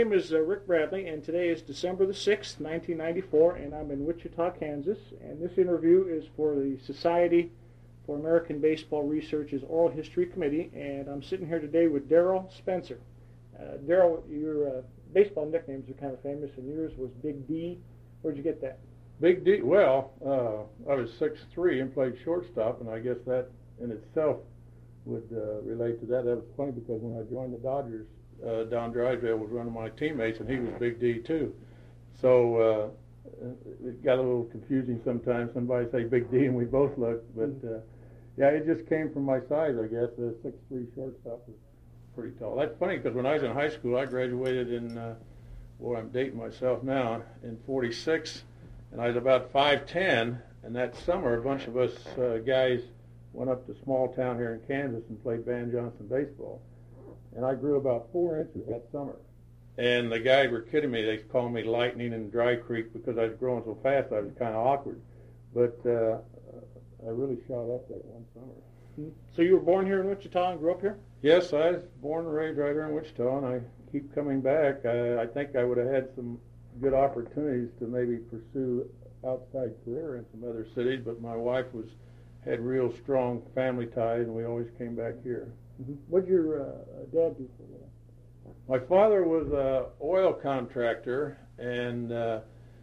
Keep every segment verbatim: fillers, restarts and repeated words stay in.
My name is uh, Rick Bradley, and today is December the sixth, nineteen ninety-four, and I'm in Wichita, Kansas. And this interview is for the Society for American Baseball Research's Oral History Committee, and I'm sitting here today with Darrell Spencer. Uh, Darrell, your uh, baseball nicknames are kind of famous, and yours was Big D. Where'd you get that? Big D, well, uh, I was six three and played shortstop, and I guess that in itself would uh, relate to that. That was funny because when I joined the Dodgers, uh, Don Drysdale was one of my teammates, and he was Big D too. So uh, it got a little confusing sometimes. Somebody say Big D, and we both looked, but uh, yeah, it just came from my size, I guess. The six three shortstop was pretty tall. That's funny because when I was in high school, I graduated in, uh, well, I'm dating myself now, in forty-six, and I was about five ten, and that summer a bunch of us uh, guys went up to small town here in Kansas and played Van Johnson baseball. And I grew about four inches that summer. And the guys were kidding me. They called me Lightning in Dry Creek because I was growing so fast I was kind of awkward. But uh, I really shot up that one summer. So you were born here in Wichita and grew up here? Yes, I was born and raised right here in Wichita, and I keep coming back. I, I think I would have had some good opportunities to maybe pursue outside career in some other cities, but my wife was had real strong family ties, and we always came back here. Mm-hmm. What did your uh, dad do for a living? My father was an oil contractor, and uh,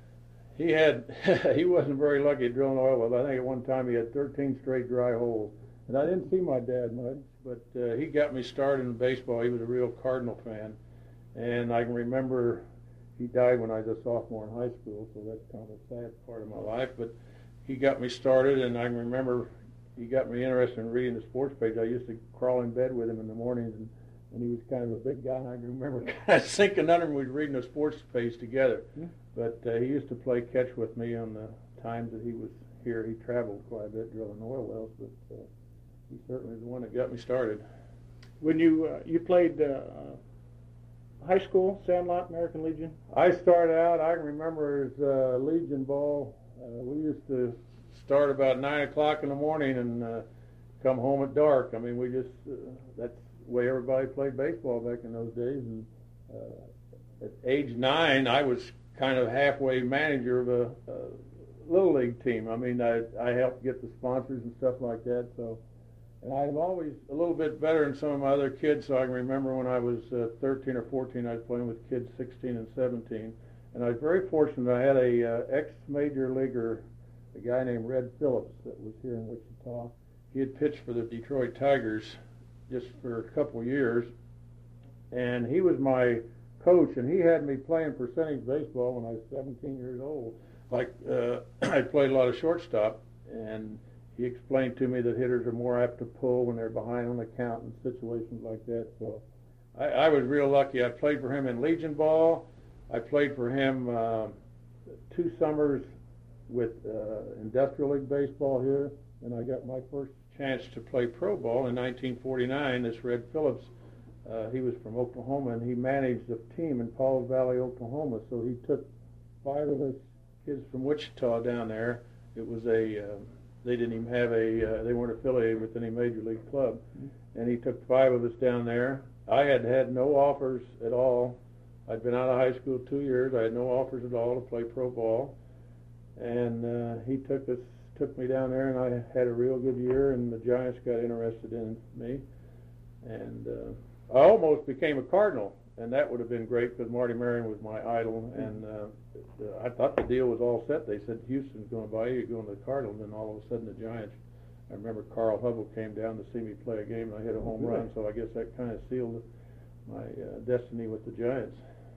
he had he wasn't very lucky at drilling oil wells. I think at one time he had thirteen straight dry holes. And I didn't see my dad much, but uh, he got me started in baseball. He was a real Cardinal fan, and I can remember he died when I was a sophomore in high school, so that's kind of a sad part of my life. But he got me started, and I can remember he got me interested in reading the sports page. I used to crawl in bed with him in the mornings, and, and he was kind of a big guy, and I can remember kind of sinking under him. We'd reading the sports page together. Mm-hmm. But uh, he used to play catch with me on the times that he was here. He traveled quite a bit drilling oil wells, but uh, he certainly is the one that got me started. When you uh, you played uh, high school, Sandlot, American Legion? I started out, I can remember as uh, Legion ball. Uh, we used to start about nine o'clock in the morning and uh, come home at dark. I mean, we just, uh, that's the way everybody played baseball back in those days. And uh, at age nine, I was kind of halfway manager of a, a little league team. I mean, I, I helped get the sponsors and stuff like that, so. And I'm always a little bit better than some of my other kids, so I can remember when I was uh, thirteen or fourteen, I was playing with kids sixteen and seventeen. And I was very fortunate. I had a uh, ex-major leaguer, a guy named Red Phillips, that was here in Wichita. He had pitched for the Detroit Tigers just for a couple years, and he was my coach, and he had me playing percentage baseball when I was seventeen years old. Like, uh, I played a lot of shortstop, and he explained to me that hitters are more apt to pull when they're behind on the count in situations like that. So I, I was real lucky. I played for him in Legion ball. I played for him uh, two summers with uh, Industrial League baseball here, and I got my first chance to play pro ball in nineteen forty-nine. This Red Phillips, uh, he was from Oklahoma, and he managed a team in Pauls Valley, Oklahoma. So he took five of us kids from Wichita down there. It was a uh, They didn't even have a, uh, they weren't affiliated with any major league club. Mm-hmm. And he took five of us down there. I had had no offers at all. I'd been out of high school two years. I had no offers at all to play pro ball. And uh, he took us, took me down there, and I had a real good year, and the Giants got interested in me. And uh, I almost became a Cardinal, and that would have been great because Marty Marion was my idol, and uh, I thought the deal was all set. They said, Houston's going to buy you, you're going to the Cardinals, and all of a sudden the Giants. I remember Carl Hubble came down to see me play a game, and I hit a home run, so I guess that kind of sealed my uh, destiny with the Giants.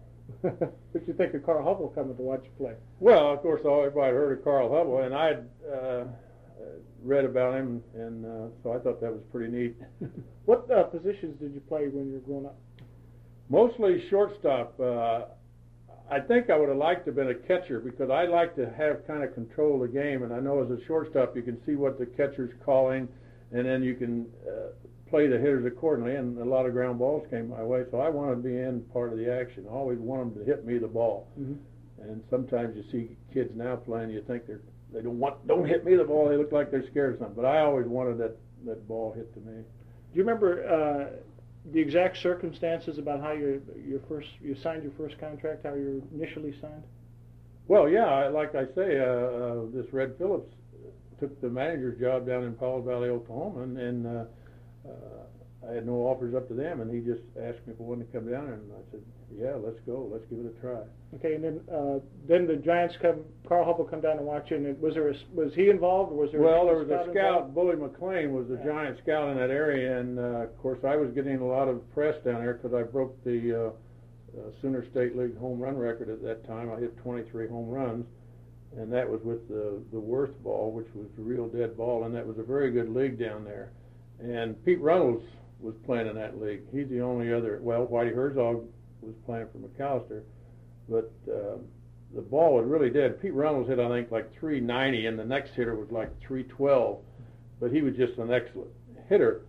What you think of Carl Hubble coming to watch you play? Well, of course, everybody heard of Carl Hubble, and I had uh, read about him, and uh, so I thought that was pretty neat. What uh, positions did you play when you were growing up? Mostly shortstop. Uh, I think I would have liked to have been a catcher because I like to have kind of control of the game, and I know as a shortstop you can see what the catcher's calling, and then you can uh, play the hitters accordingly, and a lot of ground balls came my way, so I wanted to be in part of the action. I always want them to hit me the ball. Mm-hmm. And sometimes you see kids now playing, you think they're, they don't want, don't hit me the ball, they look like they're scared of something, but I always wanted that, that ball hit to me. Do you remember uh, the exact circumstances about how you your first you signed your first contract, how you initially signed? Well, yeah, I, like I say, uh, uh, this Red Phillips took the manager's job down in Powell Valley, Oklahoma, and, and uh, uh, I had no offers up to them, and he just asked me if I wanted to come down, and I said, yeah, let's go, let's give it a try. Okay, and then uh, then the Giants come, Carl Hubbell come down and watch you, and was there a, was he involved, or was there? Well, a there was a scout, involved? Bully McLean was the yeah. Giant scout in that area, and uh, of course I was getting a lot of press down there because I broke the uh, uh, Sooner State League home run record at that time. I hit twenty-three home runs, and that was with the the Worth ball, which was the real dead ball, and that was a very good league down there. And Pete Runnels was playing in that league. He's the only other. Well, Whitey Herzog was playing for McAllister, but uh, the ball was really dead. Pete Runnels hit, I think, like three ninety, and the next hitter was like three twelve, but he was just an excellent hitter.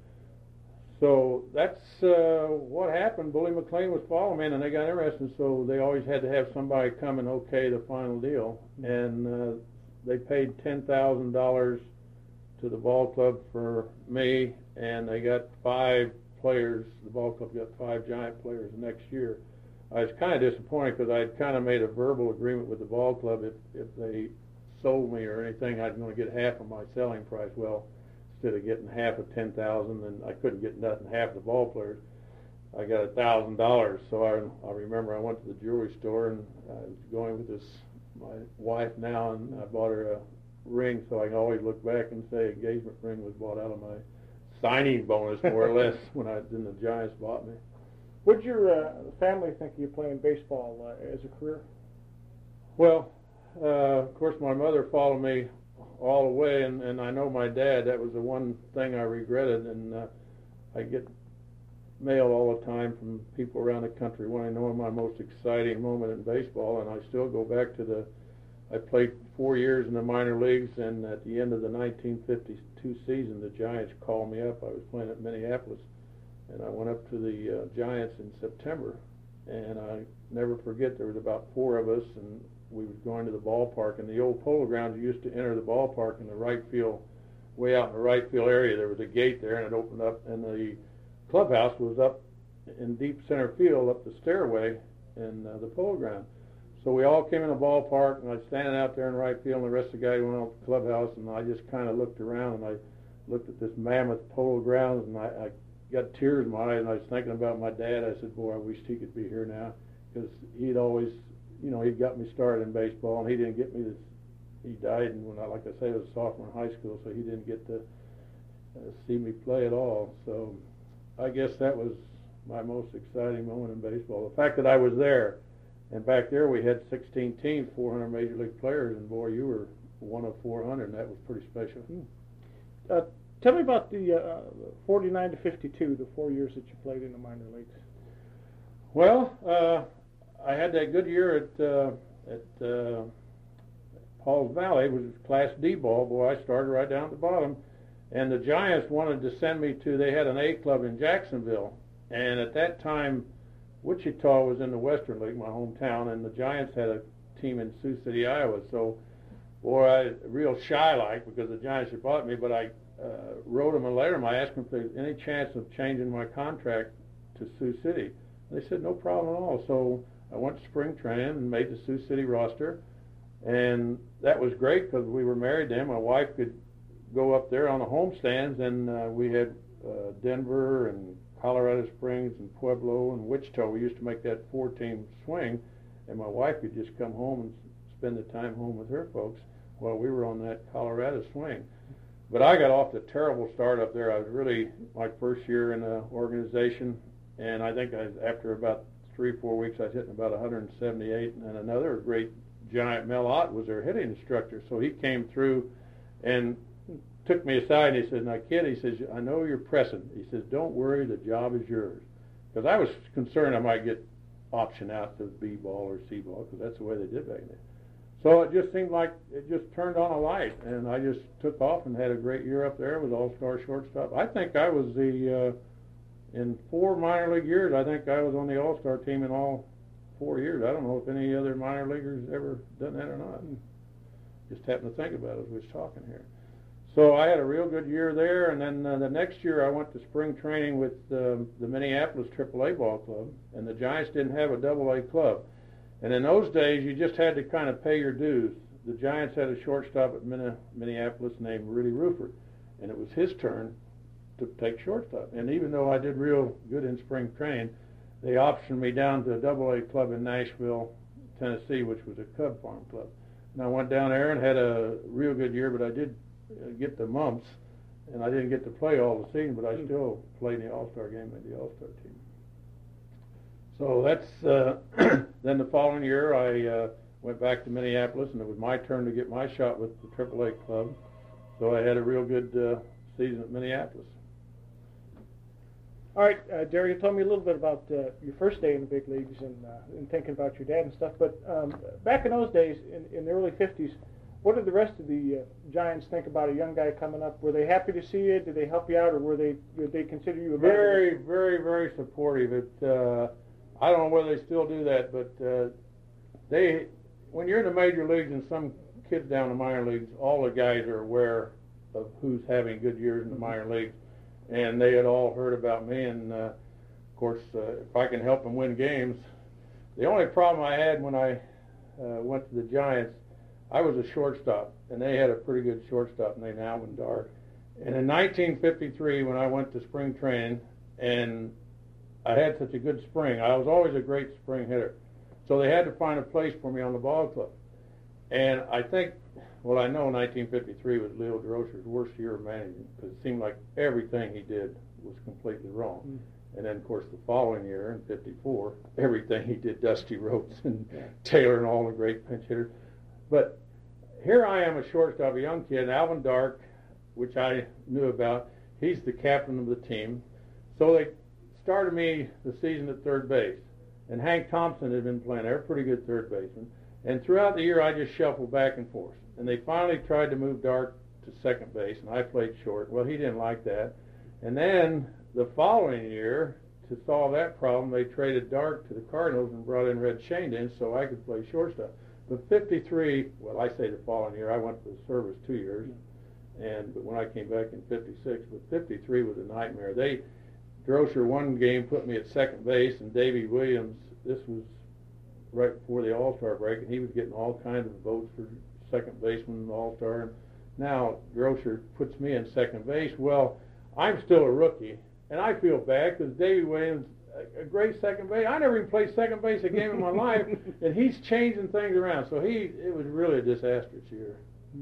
So that's uh, what happened. Bully McLean was following me, and they got interested, so they always had to have somebody come and okay the final deal. And uh, they paid ten thousand dollars to the ball club for me, and they got five players. The ball club got five Giant players the next year. I was kind of disappointed because I'd kind of made a verbal agreement with the ball club. If, if they sold me or anything, I'd going to get half of my selling price. Well, instead of getting half of ten thousand dollars, and I couldn't get nothing, half of the ball players, I got one thousand dollars. So I, I remember I went to the jewelry store, and I was going with this, my wife now, and I bought her a ring so I can always look back and say engagement ring was bought out of my signing bonus, more or less, when I then the Giants bought me. What did your uh, family think of you playing baseball uh, as a career? Well, uh, of course, my mother followed me all the way, and, and I know my dad, that was the one thing I regretted, and uh, I get mail all the time from people around the country wanting to know my most exciting moment in baseball, and I still go back to the, I played four years in the minor leagues, and at the end of the nineteen fifty-two season, the Giants called me up. I was playing at Minneapolis, and I went up to the uh, Giants in September, and I never forget, there was about four of us, and we was going to the ballpark. In the old Polo Grounds, you used to enter the ballpark in the right field, way out in the right field area. There was a gate there, and it opened up, and the clubhouse was up in deep center field, up the stairway in uh, the Polo Ground. So we all came in the ballpark, and I was standing out there in right field, and the rest of the guys went out to the clubhouse, and I just kind of looked around, and I looked at this mammoth Polo Grounds, and I, I got tears in my eyes, and I was thinking about my dad. I said, boy, I wish he could be here now, because he'd always, you know, he got me started in baseball, and he didn't get me this, he died, and when I, like I say, I was a sophomore in high school, so he didn't get to uh, see me play at all. So I guess that was my most exciting moment in baseball. The fact that I was there, and back there we had sixteen teams, four hundred major league players, and boy, you were one of four hundred, and that was pretty special. Hmm. Uh, tell me about the uh, forty-nine to fifty-two, the four years that you played in the minor leagues. Well, uh, I had that good year at uh, at uh, Pauls Valley, which was Class D ball. Boy, I started right down at the bottom, and the Giants wanted to send me to, they had an A club in Jacksonville, and at that time Wichita was in the Western League, my hometown, and the Giants had a team in Sioux City, Iowa. So, boy, I real shy-like, because the Giants had bought me, but I uh, wrote them a letter, and I asked them if there was any chance of changing my contract to Sioux City. They said no problem at all. So I went to spring training and made the Sioux City roster, and that was great because we were married then. My wife could go up there on the homestands, and uh, we had uh, Denver and Colorado Springs and Pueblo and Wichita. We used to make that four-team swing, and my wife could just come home and spend the time home with her folks while we were on that Colorado swing. But I got off to a terrible start up there. I was really, my first year in the organization, and I think I, after about three, four weeks, I was hitting about one hundred seventy-eight, and another great Giant, Mel Ott, was their hitting instructor. So he came through and took me aside, and he said, now, kid, he says, I know you're pressing. He says, don't worry, the job is yours. Because I was concerned I might get optioned out to B-ball or C-ball, because that's the way they did back then. So it just seemed like it just turned on a light, and I just took off and had a great year up there with all-star shortstop. I think I was the, uh, in four minor league years, I think I was on the all-star team in all four years. I don't know if any other minor leaguers ever done that or not. Just happened to think about it as we was talking here. So I had a real good year there, and then uh, the next year I went to spring training with um, the Minneapolis triple A ball club, and the Giants didn't have a double A club. And in those days, you just had to kind of pay your dues. The Giants had a shortstop at Minneapolis named Rudy Ruford, and it was his turn to take shortstop. And even though I did real good in spring training, they optioned me down to a double A club in Nashville, Tennessee, which was a Cub farm club. And I went down there and had a real good year, but I did get the mumps, and I didn't get to play all the season, but I still played in the All-Star game with the All-Star team. So that's, uh, then the following year I uh, went back to Minneapolis, and it was my turn to get my shot with the triple A club. So I had a real good uh, season at Minneapolis. All right, uh, Derry, tell me a little bit about uh, your first day in the big leagues and, uh, and thinking about your dad and stuff. But um, back in those days, in, in the early fifties, what did the rest of the uh, Giants think about a young guy coming up? Were they happy to see you? Did they help you out, or were they did they consider you a very, very, very supportive? It, uh, I don't know whether they still do that, but uh, they, when you're in the major leagues and some kids down in the minor leagues, all the guys are aware of who's having good years in the minor leagues, and they had all heard about me. And uh, of course, uh, if I can help them win games, the only problem I had when I uh, went to the Giants, I was a shortstop, and they had a pretty good shortstop named Alvin Dark. And in nineteen fifty-three, when I went to spring training, and I had such a good spring, I was always a great spring hitter. So they had to find a place for me on the ball club. And I think, well, I know nineteen fifty-three was Leo Durocher's worst year of managing, because it seemed like everything he did was completely wrong. Mm. And then, of course, the following year, in fifty-four, everything he did, Dusty Rhodes and yeah. Taylor and all the great pinch hitters. But here I am, a shortstop, a young kid, Alvin Dark, which I knew about. He's the captain of the team. So they started me the season at third base. And Hank Thompson had been playing there, a pretty good third baseman. And throughout the year, I just shuffled back and forth. And they finally tried to move Dark to second base, and I played short. Well, he didn't like that. And then the following year, to solve that problem, they traded Dark to the Cardinals and brought in Red Shane in so I could play shortstop. But fifty-three, well, I say the following year, I went to the service two years, and but when I came back in fifty-six, but fifty-three was a nightmare. They, Durocher one game put me at second base, and Davey Williams, this was right before the All-Star break, and he was getting all kinds of votes for second baseman and All-Star. And now Durocher puts me in second base. Well, I'm still a rookie, and I feel bad because Davey Williams, a great second base. I never even played second base a game in my life, and he's changing things around. So he, it was really a disastrous year.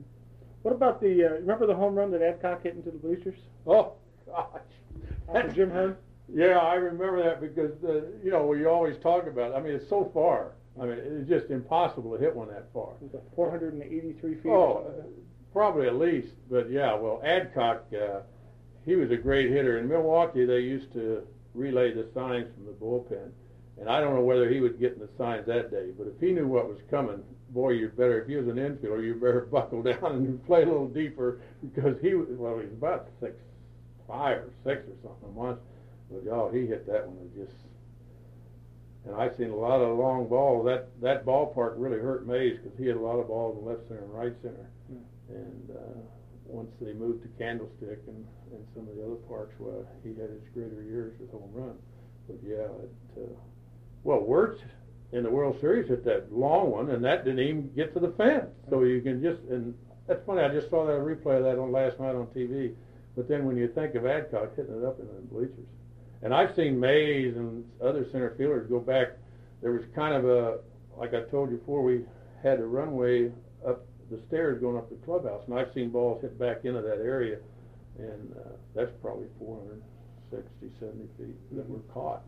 What about the, uh, remember the home run that Adcock hit into the bleachers? Oh, gosh. After Jim Hearn? Yeah, I remember that because, uh, you know, we always talk about it. I mean, it's so far. I mean, it's just impossible to hit one that far. It was four hundred eighty-three feet. Oh, uh, probably at least. But, yeah, well, Adcock, uh, he was a great hitter. In Milwaukee, they used to relay the signs from the bullpen, and I don't know whether he was getting the signs that day, but if he knew what was coming, boy, you'd better, if he was an infielder, you better buckle down and play a little deeper, because he was, well, he was about six, five or six or something once, but oh, he hit that one and just, and I've seen a lot of long balls. That that ballpark really hurt Mays because he had a lot of balls in left center and right center, yeah. and uh, once they moved to Candlestick and, and some of the other parks, well, he had his greater years with home run. But yeah, it, uh, well, Wirtz in the World Series hit that long one, and that didn't even get to the fence. So you can just, and that's funny, I just saw that replay of that on last night on T V. But then when you think of Adcock hitting it up in the bleachers, and I've seen Mays and other center fielders go back. There was kind of a, like I told you before, we had a runway up the stairs going up the clubhouse, and I've seen balls hit back into that area, and uh, that's probably four hundred sixty, seventy feet that were caught.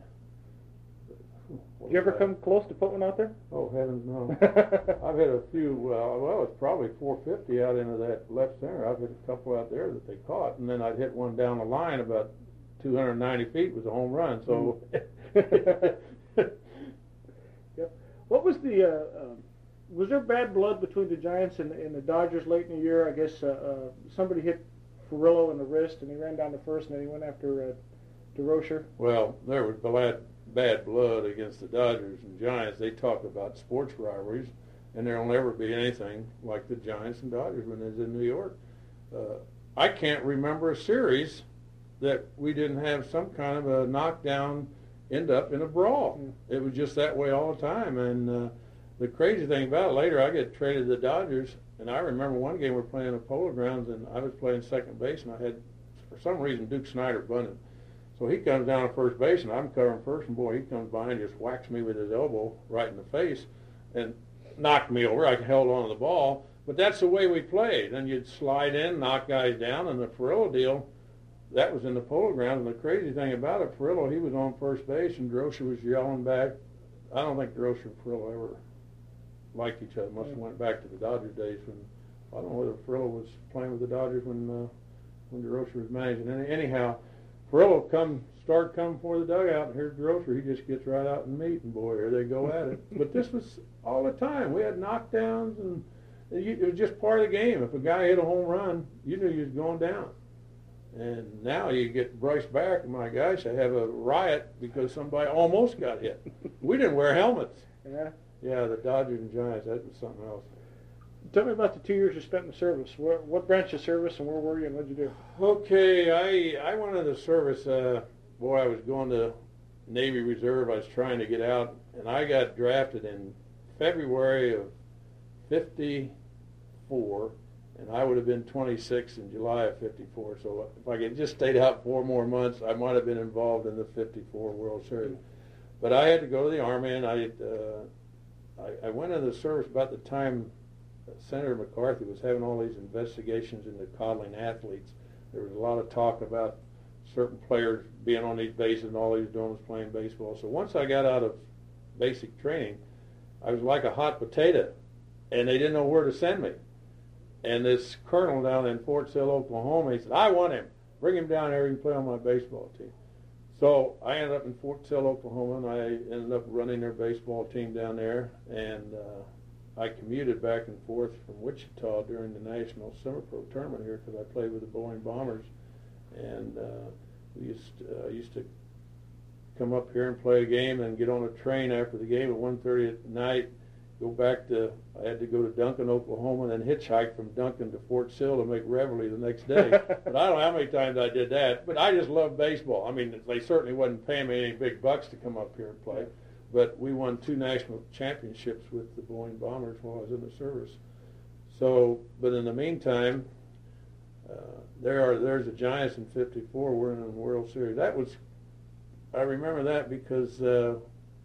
But, did you ever that? come close to put one out there? Oh, heavens no. I've hit a few, well, well, it's probably four fifty out into that left center. I've hit a couple out there that they caught, and then I'd hit one down the line about two hundred ninety feet was a home run, so. Yep. What was the, uh, um, was there bad blood between the Giants and, and the Dodgers late in the year? I guess uh, uh, somebody hit Furillo in the wrist, and he ran down to first, and then he went after uh, Durocher. Well, there was bad, bad blood against the Dodgers and Giants. They talk about sports rivalries, and there will never be anything like the Giants and Dodgers when they was in New York. Uh, I can't remember a series that we didn't have some kind of a knockdown end up in a brawl. Mm. It was just that way all the time. And uh, the crazy thing about it, later I get traded to the Dodgers, and I remember one game we were playing at Polo Grounds, and I was playing second base, and I had, for some reason, Duke Snyder bunted. So he comes down to first base, and I'm covering first, and boy, he comes by and just whacks me with his elbow right in the face and knocked me over. I held on to the ball. But that's the way we played. Then you'd slide in, knock guys down, and the Furillo deal, that was in the Polo Grounds. And the crazy thing about it, Furillo, he was on first base, and Durocher was yelling back. I don't think Durocher and Furillo ever liked each other. Must have went back to the Dodger days when, I don't know whether Furillo was playing with the Dodgers when uh, when Durocher was managing. Any, anyhow, Furillo come start coming for the dugout, and here's Durocher. He just gets right out and meet, and boy, here they go at it. But this was all the time. We had knockdowns, and it was just part of the game. If a guy hit a home run, you knew he was going down. And now you get brushed back, and my gosh, I have a riot because somebody almost got hit. We didn't wear helmets. Yeah. Yeah, the Dodgers and Giants, that was something else. Tell me about the two years you spent in the service. What, what branch of service, and where were you, and what did you do? Okay, I I went into the service. Uh, boy, I was going to Navy Reserve. I was trying to get out, and I got drafted in February of fifty-four, and I would have been twenty-six in July of fifty-four. So if I could just stayed out four more months, I might have been involved in the fifty-four World Series. But I had to go to the Army, and I uh, I, I went into the service about the time Senator McCarthy was having all these investigations into coddling athletes. There was a lot of talk about certain players being on these bases, and all he was doing was playing baseball. So once I got out of basic training, I was like a hot potato, and they didn't know where to send me. And this colonel down in Fort Sill, Oklahoma, he said, I want him. Bring him down here. He can play on my baseball team. So I ended up in Fort Sill, Oklahoma, and I ended up running their baseball team down there. And uh, I commuted back and forth from Wichita during the National Semi-Pro Tournament here because I played with the Boeing Bombers. And uh, we used to, uh, used to come up here and play a game and get on a train after the game at one thirty at night, go back to, I had to go to Duncan, Oklahoma, and then hitchhike from Duncan to Fort Sill to make Reveille the next day. But I don't know how many times I did that. But I just loved baseball. I mean, they certainly wasn't paying me any big bucks to come up here and play. But we won two national championships with the Boeing Bombers while I was in the service. So, but in the meantime, uh, there are there's the Giants in fifty-four. We're in the World Series. That was, I remember that because uh,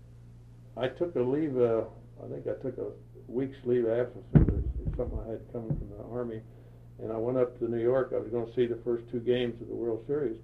I took a leave. Uh, I think I took a week's leave of absence. It was something I had coming from the Army, and I went up to New York. I was going to see the first two games of the World Series.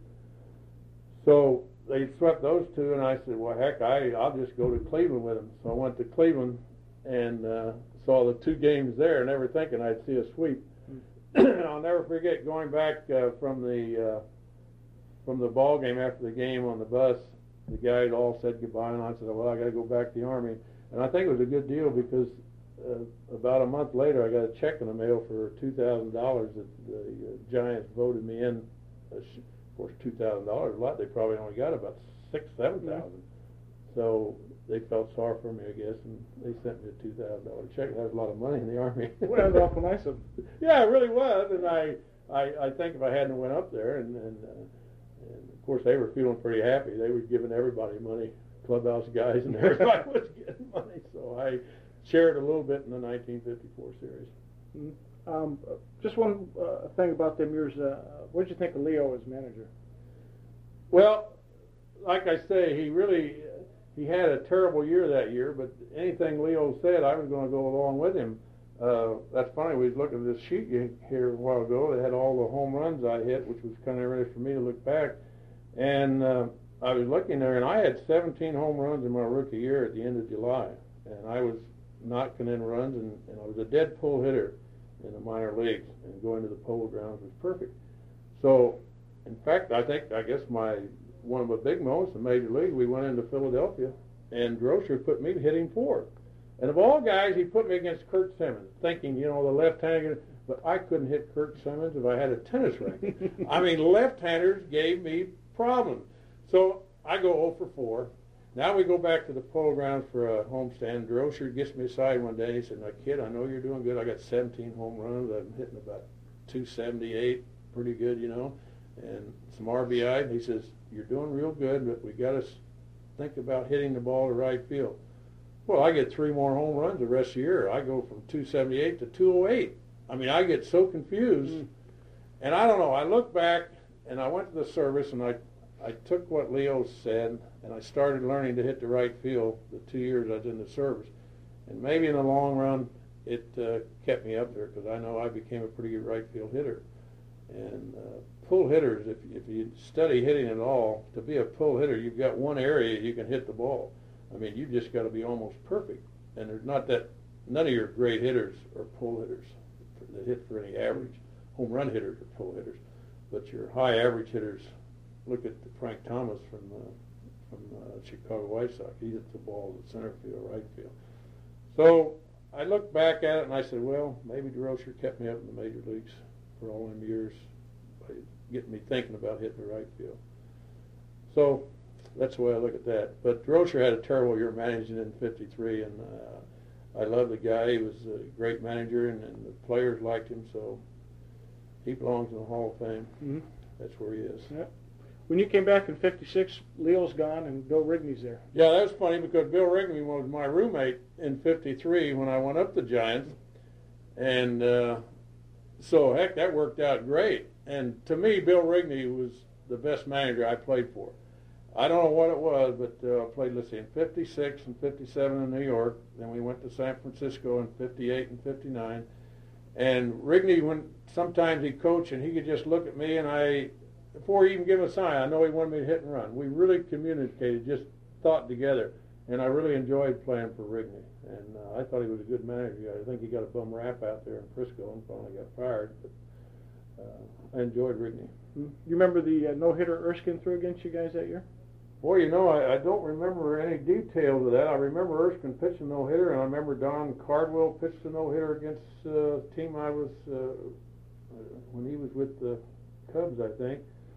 So they swept those two, and I said, well, heck, I, I'll just go to Cleveland with them. So I went to Cleveland and uh, saw the two games there, never thinking I'd see a sweep. And I'll never forget going back uh, from the uh, from the ball game after the game on the bus. The guy had all said goodbye, and I said, well, I got to go back to the Army. And I think it was a good deal because uh, about a month later, I got a check in the mail for two thousand dollars that the uh, Giants voted me in. Uh, Of course, two thousand dollars is a lot. They probably only got about six, seven thousand. So they felt sorry for me, I guess, and they sent me a two thousand dollar check. That was a lot of money in the Army. Well, that was awful nice of them. Yeah, it really was. And I, I, I think if I hadn't went up there, and, and, uh, and of course they were feeling pretty happy. They were giving everybody money, clubhouse guys, and everybody was getting money. So I shared a little bit in the nineteen fifty-four series. Mm-hmm. Um, just one uh, thing about them years. Uh, what did you think of Leo as manager? Well, like I say, he really he had a terrible year that year. But anything Leo said, I was going to go along with him. Uh, that's funny. We was looking at this sheet here a while ago. They had all the home runs I hit, which was kind of interesting for me to look back. And uh, I was looking there, and I had seventeen home runs in my rookie year at the end of July, and I was knocking in runs, and, and I was a dead pull hitter in the minor leagues, and going to the Polo Grounds was perfect. So, in fact, I think, I guess my, one of my big moments in Major League, we went into Philadelphia, and Durocher put me hitting fourth. And of all guys, he put me against Kurt Simmons, thinking, you know, the left-hander, but I couldn't hit Kurt Simmons if I had a tennis racket. I mean, left-handers gave me problems. So I go oh for four. Now we go back to the Polo Grounds for a homestand. Durocher gets me aside one day. He said, "Now, kid, I know you're doing good. I got seventeen home runs. I'm hitting about two seventy-eight. pretty good, you know, and some R B I. And he says, you're doing real good, but we got to think about hitting the ball to right field. Well, I get three more home runs the rest of the year. I go from two seventy-eight to two oh eight. I mean, I get so confused. Mm. And I don't know, I look back, and I went to the service, and I, I took what Leo said, and I started learning to hit the right field the two years I was in the service. And maybe in the long run, it uh, kept me up there, because I know I became a pretty good right field hitter. And uh, pull hitters, if, if you study hitting at all, to be a pull hitter, you've got one area you can hit the ball. I mean, you just got to be almost perfect. And there's not that, none of your great hitters are pull hitters that hit for any average. Home run hitters are pull hitters. But your high average hitters, look at Frank Thomas from uh, from uh, Chicago White Sox. He hits the ball to center field, right field. So I looked back at it and I said, well, maybe DeRocher kept me up in the major leagues for all them years by getting me thinking about hitting the right field. So that's the way I look at that. But DeRocher had a terrible year managing in fifty-three, and uh, I love the guy. He was a great manager, and, and the players liked him, so he belongs in the Hall of Fame. Mm-hmm. That's where he is. Yep. When you came back in fifty-six, Leo's gone and Bill Rigney's there. Yeah, that was funny because Bill Rigney was my roommate in fifty-three when I went up the Giants. And uh, so, heck, that worked out great. And to me, Bill Rigney was the best manager I played for. I don't know what it was, but uh, I played, let's see, in fifty-six and fifty-seven in New York. Then we went to San Francisco in fifty-eight and fifty-nine. And Rigney, when sometimes he'd coach and he could just look at me and I, before he even gave a sign, I know he wanted me to hit and run. We really communicated, just thought together. And I really enjoyed playing for Rigney. And uh, I thought he was a good manager. I think he got a bum rap out there in Frisco and finally got fired. But uh, I enjoyed Rigney. You remember the uh, no-hitter Erskine threw against you guys that year? Boy, you know, I, I don't remember any details of that. I remember Erskine pitched a no-hitter, and I remember Don Cardwell pitched a no-hitter against uh, a team I was, uh, when he was with the Cubs, I think.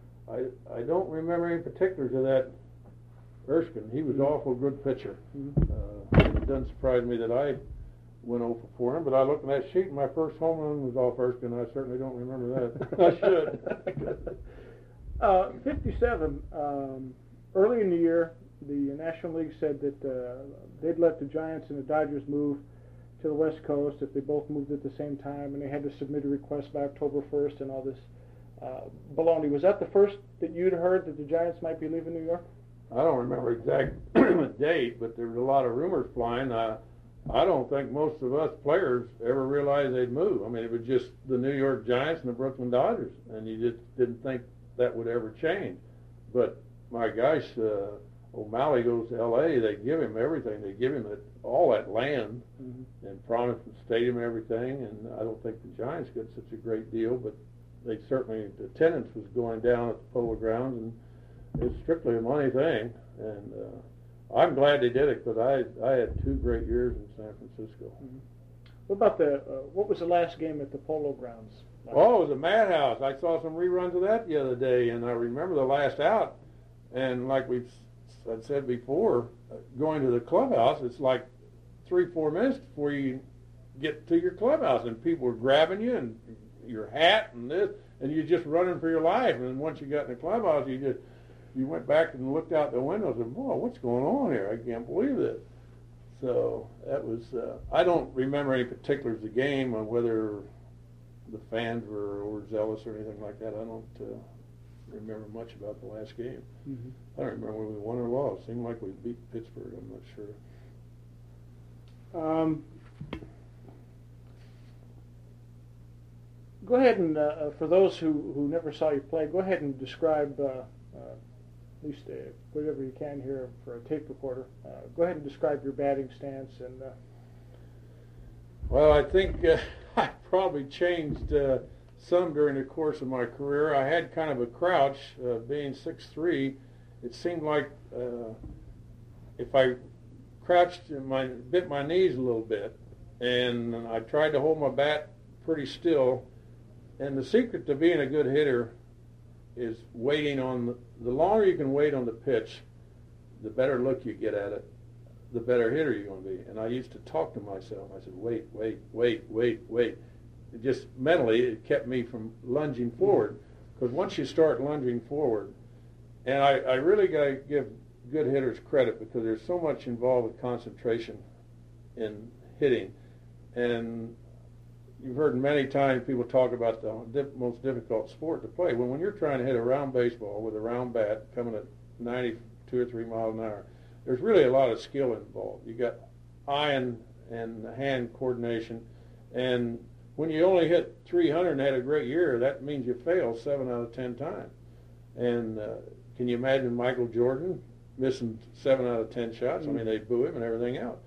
I I don't remember any particulars of that Erskine. He was an awful good pitcher. Mm-hmm. uh, it doesn't surprise me that I went oh for four him, but I looked at that sheet, and my first home run was off Erskine. I certainly don't remember that. I should. uh, fifty-seven, um, early in the year, the National League said that uh, they'd let the Giants and the Dodgers move to the West Coast if they both moved at the same time, and they had to submit a request by October first and all this uh, baloney. Was that the first that you'd heard that the Giants might be leaving New York? I don't remember exact date, but there was a lot of rumors flying. Uh, I don't think most of us players ever realized they'd move. I mean, it was just the New York Giants and the Brooklyn Dodgers, and you just didn't think that would ever change. But my gosh, uh, O'Malley goes to L A, they give him everything. They give him it, all that land mm-hmm. and promised the stadium and everything, and I don't think the Giants got such a great deal, but they certainly, the attendance was going down at the Polo Grounds, and it's strictly a money thing. And uh, I'm glad they did it because I I had two great years in San Francisco. Mm-hmm. What about the, uh, what was the last game at the Polo Grounds? Oh, it was a madhouse. I saw some reruns of that the other day, and I remember the last out. And like we've I'd said before, going to the clubhouse, it's like three, four minutes before you get to your clubhouse, and people were grabbing you and your hat and this, and you're just running for your life. And then once you got in the clubhouse, you just you went back and looked out the windows and, boy, what's going on here? I can't believe this. So that was, uh, I don't remember any particulars of the game on whether the fans were overzealous or anything like that. I don't uh, remember much about the last game. Mm-hmm. I don't remember whether we won or lost. It seemed like we beat Pittsburgh. I'm not sure. Um, go ahead and, uh, for those who, who never saw you play, go ahead and describe, uh, uh, at least uh, whatever you can here for a tape recorder. Uh, go ahead and describe your batting stance. And uh, well, I think uh, I probably changed uh, some during the course of my career. I had kind of a crouch, uh, being six three. It seemed like uh, if I crouched, my bit my knees a little bit, and I tried to hold my bat pretty still. And the secret to being a good hitter is waiting on the, the longer you can wait on the pitch, the better look you get at it, the better hitter you're going to be. And I used to talk to myself. I said, wait, wait, wait, wait, wait. it just mentally it kept me from lunging forward, because once you start lunging forward, and I, I really got to give good hitters credit, because there's so much involved with concentration in hitting, and you've heard many times people talk about the dip, most difficult sport to play. Well, when you're trying to hit a round baseball with a round bat coming at ninety-two or three miles an hour, there's really a lot of skill involved. You got eye and, and hand coordination, and when you only hit three hundred and had a great year, that means you fail seven out of ten times. And uh, can you imagine Michael Jordan missing seven out of ten shots? I mean, they boo him and everything else.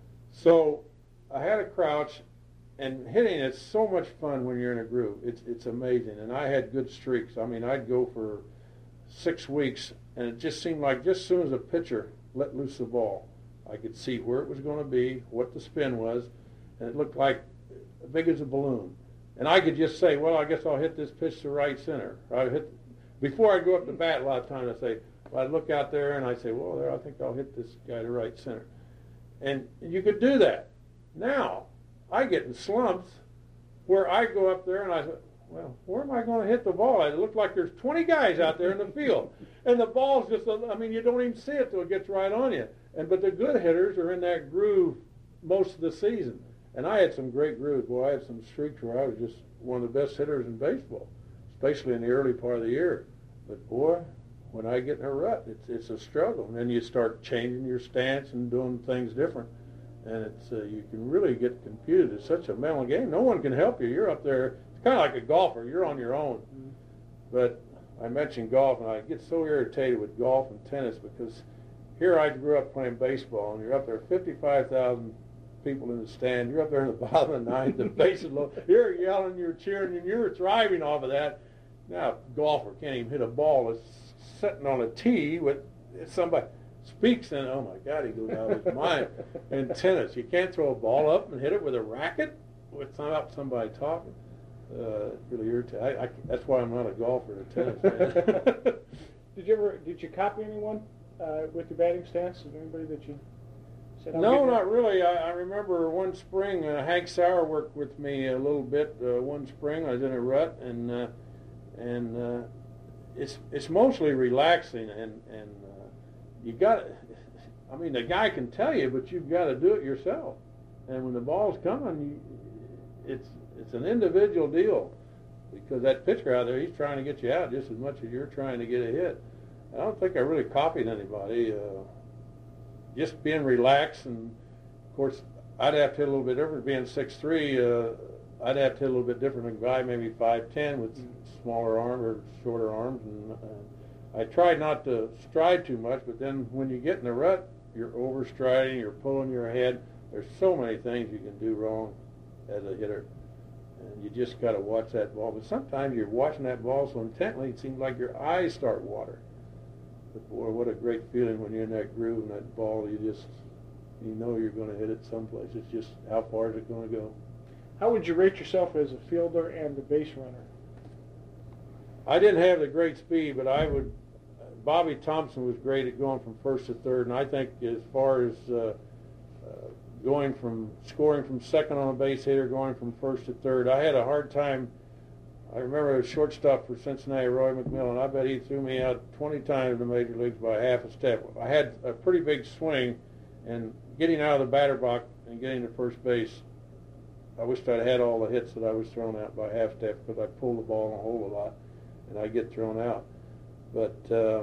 So I had a crouch, and hitting is so much fun when you're in a groove. It's it's amazing. And I had good streaks. I mean, I'd go for six weeks, and it just seemed like just as soon as a pitcher let loose the ball, I could see where it was going to be, what the spin was, and it looked like as big as a balloon. And I could just say, well, I guess I'll hit this pitch to right center. I hit before I go up to bat. A lot of times I say, well, I'd look out there and I'd say, well, there, I think I'll hit this guy to right center. And you could do that. Now I get in slumps where I go up there and I say, well, where am I going to hit the ball? It looks like there's twenty guys out there in the field, and the ball's just, I mean, you don't even see it till it gets right on you. And but the good hitters are in that groove most of the season. And I had some great grooves. Boy, I had some streaks where I was just one of the best hitters in baseball, especially in the early part of the year. But boy, when I get in a rut, it's it's a struggle. And then you start changing your stance and doing things different. And it's uh, you can really get confused. It's such a mental game. No one can help you. You're up there. It's kind of like a golfer. You're on your own. Mm-hmm. But I mentioned golf, and I get so irritated with golf and tennis, because here I grew up playing baseball, and you're up there, fifty-five thousand people in the stand. You're up there in the bottom of the ninth. The base is low. You're yelling, you're cheering, and you're thriving off of that. Now, a golfer can't even hit a ball that's sitting on a tee with somebody speaks, and oh my God, he goes out of his mind. And tennis, you can't throw a ball up and hit it with a racket without somebody talking. Uh, really irritating. I, I, that's why I'm not a golfer or a tennis fan. Did you ever? Did you copy anyone uh, with your batting stance? Is there anybody that you said? No, not really. I, I remember one spring, uh, Hank Sauer worked with me a little bit. Uh, one spring, I was in a rut, and uh, and uh, it's it's mostly relaxing, and and uh, you got. I mean, the guy can tell you, but you've got to do it yourself. And when the ball's coming, you, it's it's an individual deal, because that pitcher out there, he's trying to get you out just as much as you're trying to get a hit. I don't think I really copied anybody. Uh, just being relaxed, and of course, I'd have to hit a little bit different. Being six three, uh, I'd have to hit a little bit different than a guy maybe five ten with smaller arms or shorter arms. And uh, I tried not to stride too much, but then when you get in the rut, you're overstriding, you're pulling your head. There's so many things you can do wrong as a hitter. And you just got to watch that ball. But sometimes you're watching that ball so intently, it seems like your eyes start watering. But boy, what a great feeling when you're in that groove and that ball, you just, you know you're going to hit it someplace. It's just, how far is it going to go? How would you rate yourself as a fielder and a base runner? I didn't have the great speed, but I would, Bobby Thompson was great at going from first to third, and I think as far as uh, uh, going from scoring from second on a base hitter, going from first to third, I had a hard time. I remember a shortstop for Cincinnati, Roy McMillan. I bet he threw me out twenty times in the major leagues by half a step. I had a pretty big swing, and getting out of the batter box and getting to first base, I wished I'd had all the hits that I was thrown out by half step, because I pulled the ball in the hole a lot, and I get thrown out. But uh,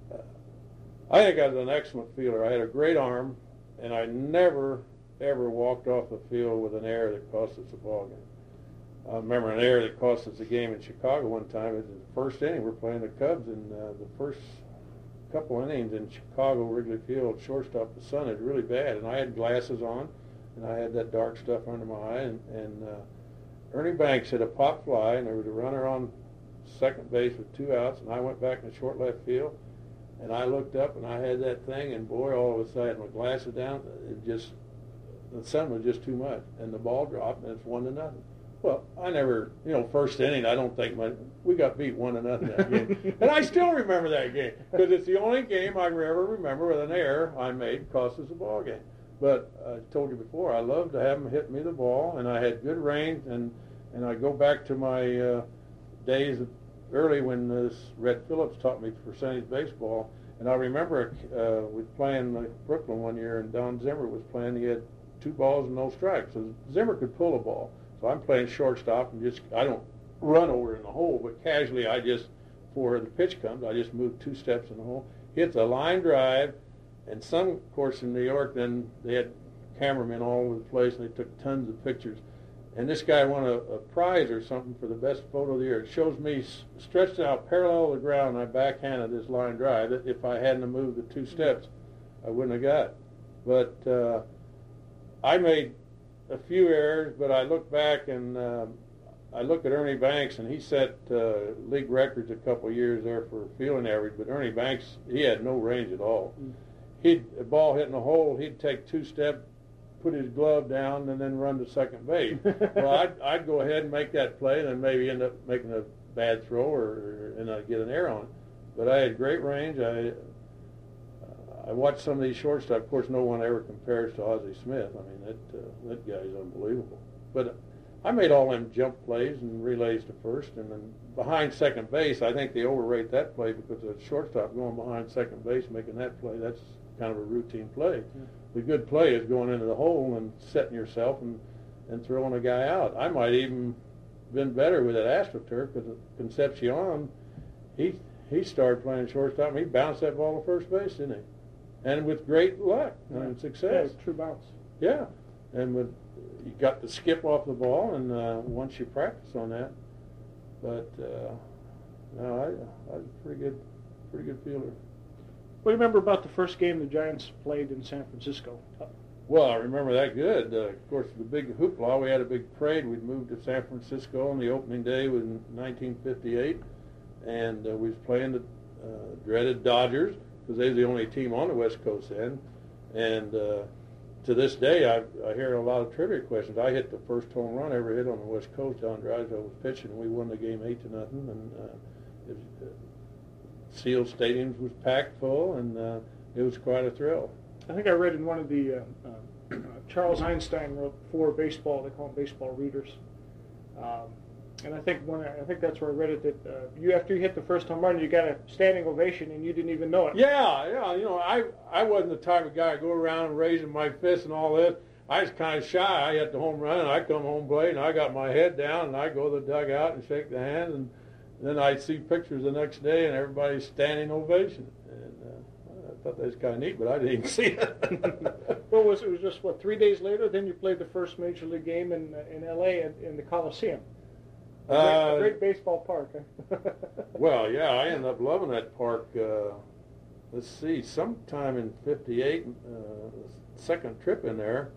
I think I was an excellent fielder. I had a great arm, and I never, ever walked off the field with an error that cost us a ball game. I remember an error that cost us a game in Chicago one time. It was the first inning. We're playing the Cubs, and uh, the first couple innings in Chicago, Wrigley Field, shortstop, the sun is really bad, and I had glasses on, and I had that dark stuff under my eye, and, and uh, Ernie Banks hit a pop fly, and there was a runner on second base with two outs, and I went back in the short left field, and I looked up, and I had that thing, and boy, all of a sudden, my glasses down, it just, the sun was just too much, and the ball dropped, and it's one to nothing. Well, I never, you know, first inning, I don't think my, we got beat one to nothing that game. And I still remember that game, because it's the only game I ever remember with an error I made cost us a ball game. But I told you before, I loved to have them hit me the ball, and I had good range, and And I go back to my uh, days of early when this Red Phillips taught me percentage baseball. And I remember uh, we were playing like Brooklyn one year, and Don Zimmer was playing. He had two balls and no strikes. So Zimmer could pull a ball. So I'm playing shortstop, and just I don't run over in the hole, but casually I just, before the pitch comes, I just move two steps in the hole, hit the line drive. And some, of course, in New York, then they had cameramen all over the place, and they took tons of pictures. And this guy won a, a prize or something for the best photo of the year. It shows me s- stretched out parallel to the ground, and I backhanded this line drive. That if I hadn't moved the two steps, I wouldn't have got it. But uh, I made a few errors, but I look back and uh, I look at Ernie Banks, and he set uh, league records a couple of years there for fielding average. But Ernie Banks, he had no range at all. Mm. He'd a ball hitting a hole, he'd take two steps, put his glove down, and then run to second base. Well, I'd, I'd go ahead and make that play, and then maybe end up making a bad throw, or, or and I'd get an error on it. But I had great range. I uh, I watched some of these shortstops. Of course, no one ever compares to Ozzie Smith. I mean, that uh, that guy's unbelievable. But I made all them jump plays and relays to first, and then behind second base, I think they overrate that play because the shortstop going behind second base making that play, that's kind of a routine play. Yeah. The good play is going into the hole and setting yourself and, and throwing a guy out. I might even been better with that AstroTurf because Concepcion, he he started playing shortstop and he bounced that ball to first base, didn't he? And with great luck yeah. and success. Yeah, true bounce. Yeah, and with you got to skip off the ball, and uh, once you practice on that, but uh, no, I, I was a pretty good, pretty good fielder. What do you remember about the first game the Giants played in San Francisco? Well, I remember that good. Uh, of course, the big hoopla, we had a big parade. We'd moved to San Francisco, and the opening day was in nineteen fifty-eight, and uh, we was playing the uh, dreaded Dodgers, because they were the only team on the West Coast then. And uh, to this day, I, I hear a lot of trivia questions. I hit the first home run ever hit on the West Coast. John Drysdale was pitching, and we won the game eight to nothing. And uh, it was, uh, Seal Stadiums was packed full, and uh, it was quite a thrill. I think I read in one of the uh, uh, Charles Einstein wrote for baseball. They call them baseball readers, um, and I think when I, I think that's where I read it that uh, you after you hit the first home run, you got a standing ovation, and you didn't even know it. Yeah, yeah. You know, I I wasn't the type of guy to go around raising my fist and all this. I was kind of shy. I hit the home run, and I come home plate, and I got my head down, and I go to the dugout and shake the hand, and then I'd see pictures the next day, and everybody's standing ovation. And uh, I thought that was kind of neat, but I didn't even see it. Well, was it was just what three days later? Then you played the first major league game in in L A in, in the Coliseum. A great, uh, a great baseball park. Huh? Well, yeah, I ended up loving that park. Uh, let's see, sometime in fifty-eight, uh, second trip in there.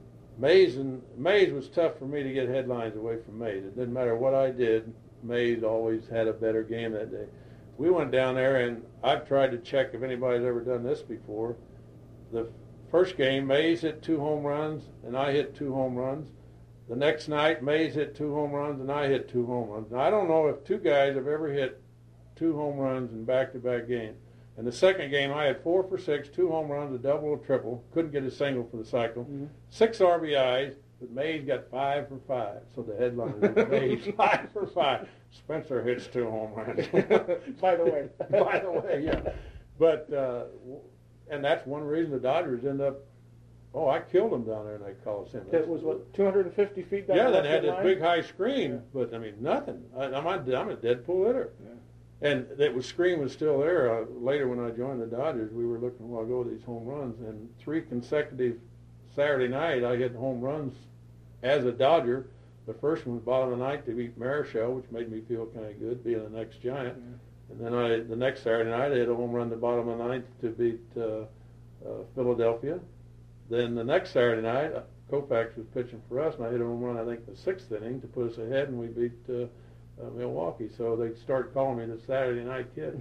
Mays and Mays was tough for me to get headlines away from Mays. It didn't matter what I did. Mays always had a better game that day. We went down there, and I've tried to check if anybody's ever done this before. The first game, Mays hit two home runs, and I hit two home runs. The next night, Mays hit two home runs, and I hit two home runs. Now, I don't know if two guys have ever hit two home runs in back-to-back games. In the second game, I had four for six, two home runs, a double, a triple. Couldn't get a single for the cycle. Mm-hmm. Six R B Is. But Mays got five for five, so the headline is Mays five for five. Spencer hits two home runs. By the way. By the way, yeah. But, uh, and that's one reason the Dodgers end up, oh, I killed them down there in that Coliseum. It was, what, two hundred fifty feet down yeah, the they had this line? big high screen, yeah. But, I mean, nothing. I, I'm, a, I'm a Deadpool hitter. Yeah. And that was screen was still there. Uh, later when I joined the Dodgers, we were looking a while ago at these home runs, and three consecutive Saturday night I hit home runs as a Dodger. The first one was bottom of the ninth to beat Marichal, which made me feel kind of good, being the next Giant. Yeah. And then I, the next Saturday night, I hit a home run the bottom of the ninth to beat uh, uh, Philadelphia. Then the next Saturday night, uh, Koufax was pitching for us, and I hit a home run, I think, the sixth inning to put us ahead, and we beat uh, uh, Milwaukee. So they started calling me the Saturday Night Kid.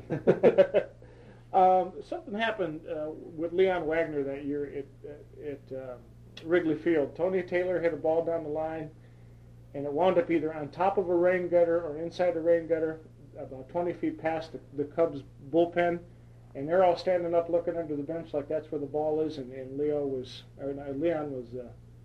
um, something happened uh, with Leon Wagner that year at, at uh, Wrigley Field. Tony Taylor hit a ball down the line, and it wound up either on top of a rain gutter or inside the rain gutter, about twenty feet past the, the Cubs bullpen, and they're all standing up looking under the bench like that's where the ball is, and, and Leo was, or no, Leon was uh,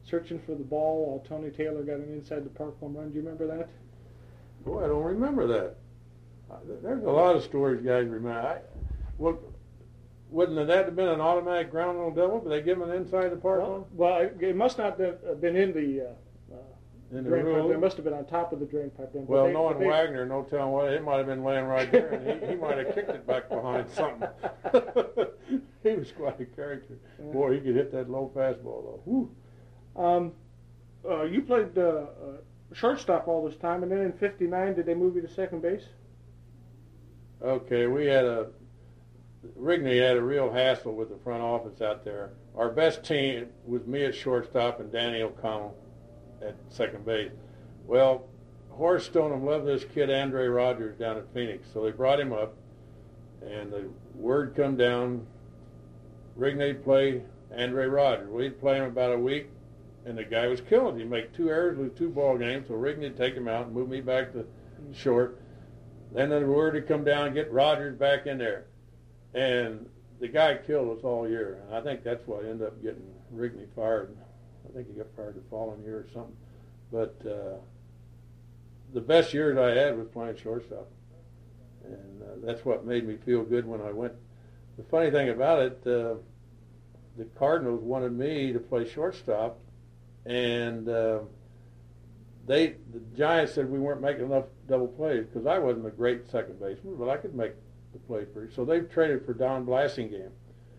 searching for the ball while Tony Taylor got an inside the park home run. Do you remember that? Boy, I don't remember that. There's a lot of stories guys remember. I, well, wouldn't that have been an automatic ground rule double? But they give them an inside the park Well, one? well it must not have been in the uh, uh, In the drain pipe. rule? It must have been on top of the drain pipe. Then. But Well, they, knowing but they, Wagner, no telling what, it might have been laying right there, and he, he might have kicked it back behind something. He was quite a character. Yeah. Boy, he could hit that low fastball, though. Whew. Um, uh, you played uh, uh, shortstop all this time, and then in fifty-nine, did they move you to second base? Okay, we had a, Rigney had a real hassle with the front office out there. Our best team was me at shortstop and Danny O'Connell at second base. Well, Horace Stoneham loved this kid, Andre Rogers, down at Phoenix, so they brought him up, and the word come down, Rigney'd play Andre Rogers. We'd play him about a week, and the guy was killing. He'd make two errors, lose two ball games, so Rigney'd take him out and move me back to short. Then the word would come down and get Rogers back in there. And the guy killed us all year. And I think that's what ended up getting Rigney fired. I think he got fired the following year or something. But uh, the best years I had was playing shortstop. And uh, that's what made me feel good when I went. The funny thing about it, uh, the Cardinals wanted me to play shortstop. And uh, they, the Giants said we weren't making enough double plays because I wasn't a great second baseman, but I could make the play pretty. So they've traded for Don Blasingame.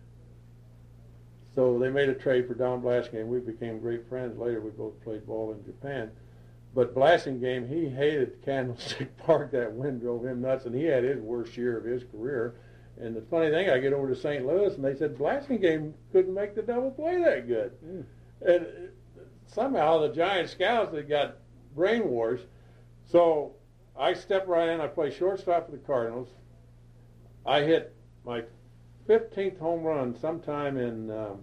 So they made a trade for Don Blasingame. We became great friends later. We both played ball in Japan. But Blasingame, he hated Candlestick Park. That wind drove him nuts, and he had his worst year of his career. And the funny thing, I get over to Saint Louis, and they said Blasingame couldn't make the double play that good. Mm. And somehow the Giant scouts, they got brain wars. So I stepped right in. I played shortstop for the Cardinals. I hit my fifteenth home run sometime in um,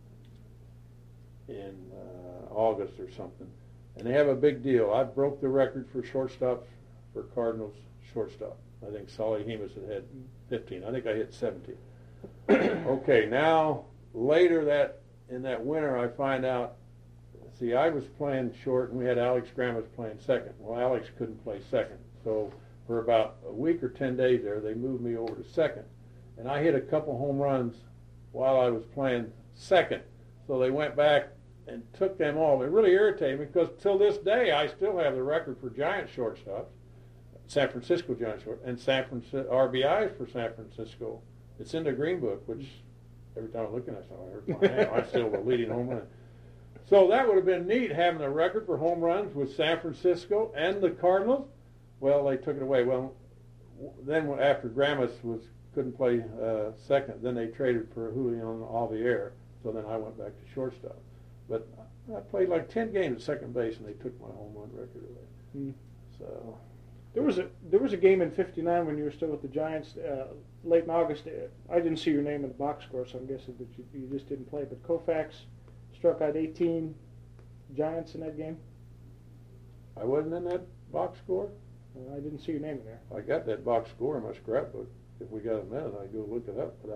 in uh, August or something. And they have a big deal. I broke the record for shortstops for Cardinals shortstop. I think Solly Hemus had had fifteen. I think I hit seventeen. Okay, now later that in that winter I find out, see, I was playing short and we had Alex Grammas playing second. Well, Alex couldn't play second. So for about a week or ten days there, they moved me over to second. And I hit a couple home runs while I was playing second. So they went back and took them off. It really irritated me because till this day I still have the record for Giant shortstops, San Francisco Giant short, and San Francisco R B Is for San Francisco. It's in the Green Book, which every time I'm looking at something, I hurt my hand. I'm still the leading home run. So that would have been neat, having a record for home runs with San Francisco and the Cardinals. Well, they took it away. Well, then after Grammas was couldn't play uh, second, then they traded for Julian Javier. So then I went back to shortstop. But I played like ten games at second base, and they took my home run record away. Mm. So there was a there was a game in fifty-nine when you were still with the Giants, uh, late in August. I didn't see your name in the box score, so I'm guessing that you, you just didn't play. But Koufax struck out eighteen Giants in that game. I wasn't in that box score? Uh, I didn't see your name in there. I got that box score in my scrapbook. If we got a minute, I'd go look it up. But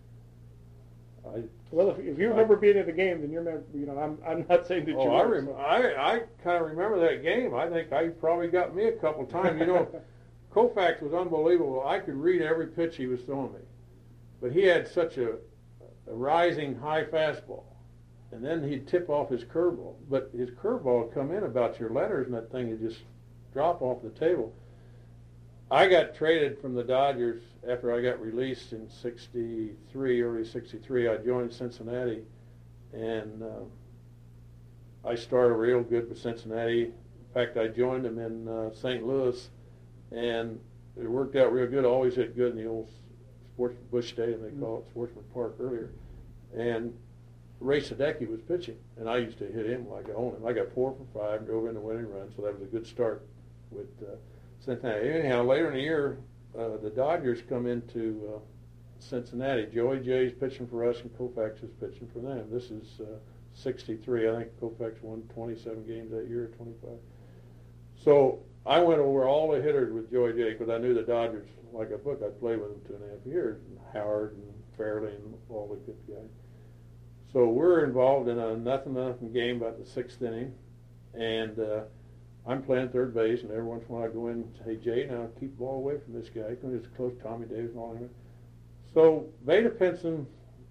I, I well, if, if you remember I, being at the game, then you're, you know, I'm I'm not saying that oh, you. I were, rem- so. I I kind of remember that game. I think I probably got me a couple times. You know, Koufax was unbelievable. I could read every pitch he was throwing me, but he had such a, a rising high fastball. And then he'd tip off his curveball. But his curveball would come in about your letters, and that thing would just drop off the table. I got traded from the Dodgers after I got released in sixty-three, early sixty-three. I joined Cincinnati, and uh, I started real good with Cincinnati. In fact, I joined them in uh, Saint Louis, and it worked out real good. I always hit good in the old sports Busch Stadium, they call it Sportsman Park earlier. And Ray Sadecki was pitching, and I used to hit him like I owned him. I got four for five, drove in the winning run, so that was a good start with uh, Cincinnati. Anyhow, later in the year, uh, the Dodgers come into uh, Cincinnati. Joey Jay's pitching for us, and Koufax is pitching for them. This is uh, sixty-three. I think Koufax won twenty-seven games that year, twenty-five. So I went over all the hitters with Joey Jay because I knew the Dodgers like a book. I'd played with them two and a half years, and Howard and Fairley and all the good guys. So we're involved in a nothing nothing game about the sixth inning, and uh, I'm playing third base, and every once in a while I go in and say, hey, Jay, now keep the ball away from this guy. He's close to Tommy Davis and all that. So Vada Pinson,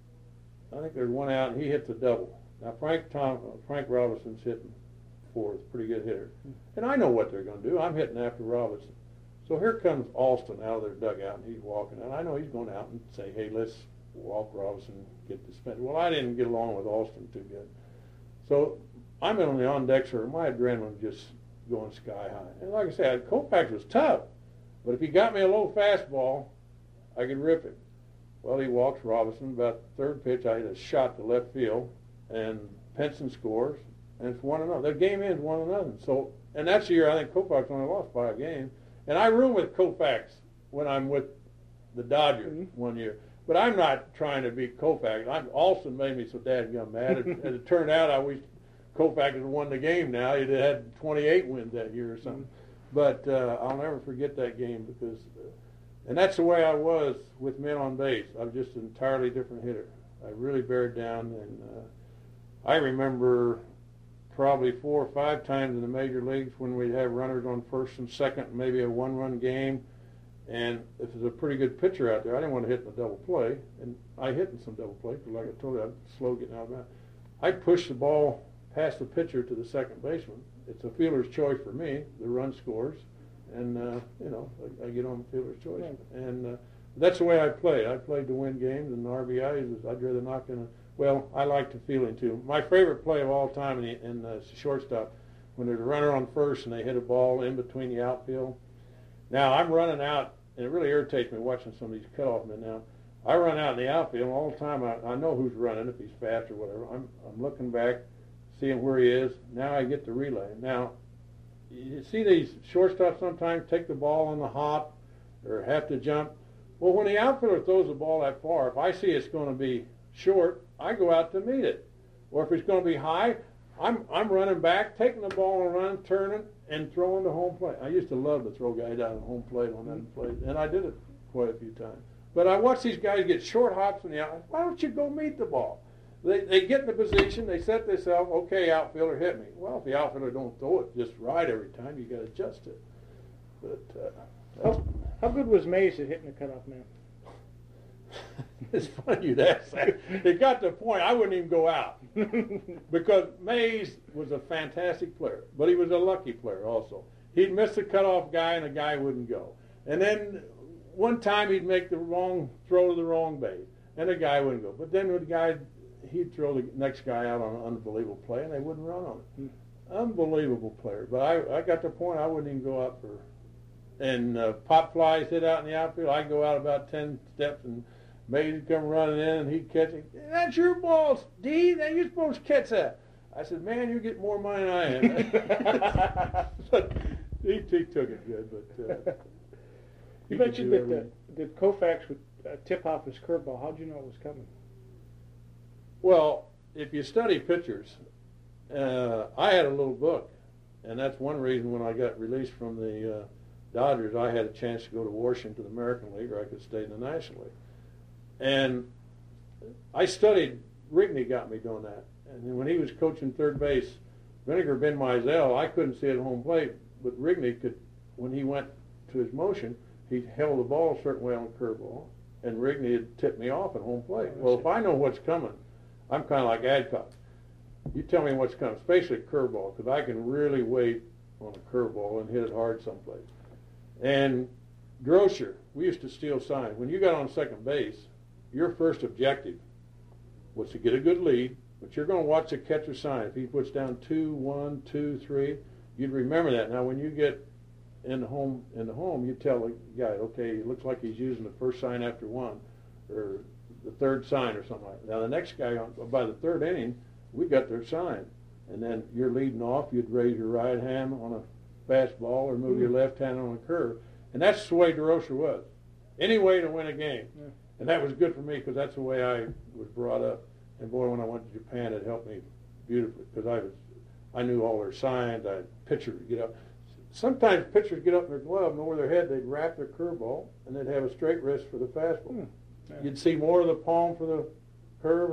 I think there's one out, and he hits a double. Now Frank Tom, Frank Robinson's hitting fourth, pretty good hitter. And I know what they're going to do. I'm hitting after Robinson. So here comes Alston out of their dugout, and he's walking. And I know he's going out and say, hey, let's walk Robinson, get this spent. Well, I didn't get along with Alston too good. So I'm in on the on-deck circle. My adrenaline just going sky high. And like I said, Koufax was tough. But if he got me a low fastball, I could rip him. Well, he walks Robinson. About the third pitch, I hit a shot to left field, and Pinson scores, and it's one another. The game ends one another. So, and that's the year I think Koufax only lost by a game. And I room with Koufax when I'm with the Dodgers mm-hmm. one year. But I'm not trying to beat Koufax. I'm, Alston made me so dadgum mad. As it turned out, I wish Koufax had won the game now. He'd had twenty-eight wins that year or something. Mm-hmm. But uh, I'll never forget that game because, uh, and that's the way I was with men on base. I was just an entirely different hitter. I really bared down, and uh, I remember probably four or five times in the major leagues when we'd have runners on first and second, maybe a one-run game. And if there's a pretty good pitcher out there, I didn't want to hit in a double play. And I hit in some double play because, like I told you, I'm slow getting out of bounds. I'd push the ball past the pitcher to the second baseman. It's a fielder's choice for me. The run scores. And, uh, you know, I, I get on the fielder's choice. Right. And uh, that's the way I played. I played to win games, and R B Is, I'd rather knock in a – well, I like the feeling, too. My favorite play of all time in the, in the shortstop, when there's a runner on first and they hit a ball in between the outfield. Now, I'm running out, and it really irritates me watching some of these cutoff men now. I run out in the outfield, and all the time I, I know who's running, if he's fast or whatever. I'm, I'm looking back, seeing where he is. Now I get the relay. Now, you see these shortstops sometimes take the ball on the hop or have to jump. Well, when the outfielder throws the ball that far, if I see it's going to be short, I go out to meet it. Or if it's going to be high, I'm I'm running back, taking the ball and running, turning, and throwing to home plate. I used to love to throw guys down at home plate on that plate, and I did it quite a few times. But I watch these guys get short hops in the outfield. Why don't you go meet the ball? They they get in the position, they set themselves, okay, outfielder, hit me. Well, if the outfielder don't throw it just right every time, you got to adjust it. But uh, how, how good was Mays at hitting the cutoff man? It's funny you'd ask that. It got to the point I wouldn't even go out because Mays was a fantastic player, but he was a lucky player also. He'd miss the cutoff guy, and the guy wouldn't go. And then one time he'd make the wrong throw to the wrong base, and the guy wouldn't go. But then the guy, he'd throw the next guy out on an unbelievable play, and they wouldn't run on it. Hmm. Unbelievable player. But I, I got to the point I wouldn't even go out for. And uh, pop flies hit out in the outfield. I'd go out about ten steps and. Mays would come running in, and he'd catch it. That's your ball, D. That you're supposed to catch that. I said, man, you get more money than I am. But he, he took it good. But uh, you mentioned that the, that Koufax would uh, tip off his curveball. How'd you know it was coming? Well, if you study pitchers, uh, I had a little book, and that's one reason when I got released from the uh, Dodgers, I had a chance to go to Washington, the American League, or I could stay in the National League. And I studied, Rigney got me doing that. And when he was coaching third base, Vinegar Ben Mizell, I couldn't see it at home plate, but Rigney could, when he went to his motion, he held the ball a certain way on the curveball, and Rigney had tipped me off at home plate. Well, if I know what's coming, I'm kind of like Adcock. You tell me what's coming, especially curveball, because I can really wait on a curveball and hit it hard someplace. And Grosher, we used to steal signs. When you got on second base, your first objective was to get a good lead, but you're going to watch the catcher sign. If he puts down two, one, two, three, you'd remember that. Now, when you get in the home, in the home, you tell the guy, okay, it looks like he's using the first sign after one, or the third sign, or something like that. Now, the next guy, on, by the third inning, we got their sign, and then you're leading off. You'd raise your right hand on a fastball, or move mm-hmm. your left hand on a curve, and that's the way DeRocher was. Any way to win a game. Yeah. And that was good for me because that's the way I was brought up. And boy, when I went to Japan, it helped me beautifully because I was, I knew all their signs. I had pitchers get up. Sometimes pitchers get up in their glove and over their head they'd wrap their curveball and they'd have a straight wrist for the fastball. Hmm. Yeah. You'd see more of the palm for the curve. And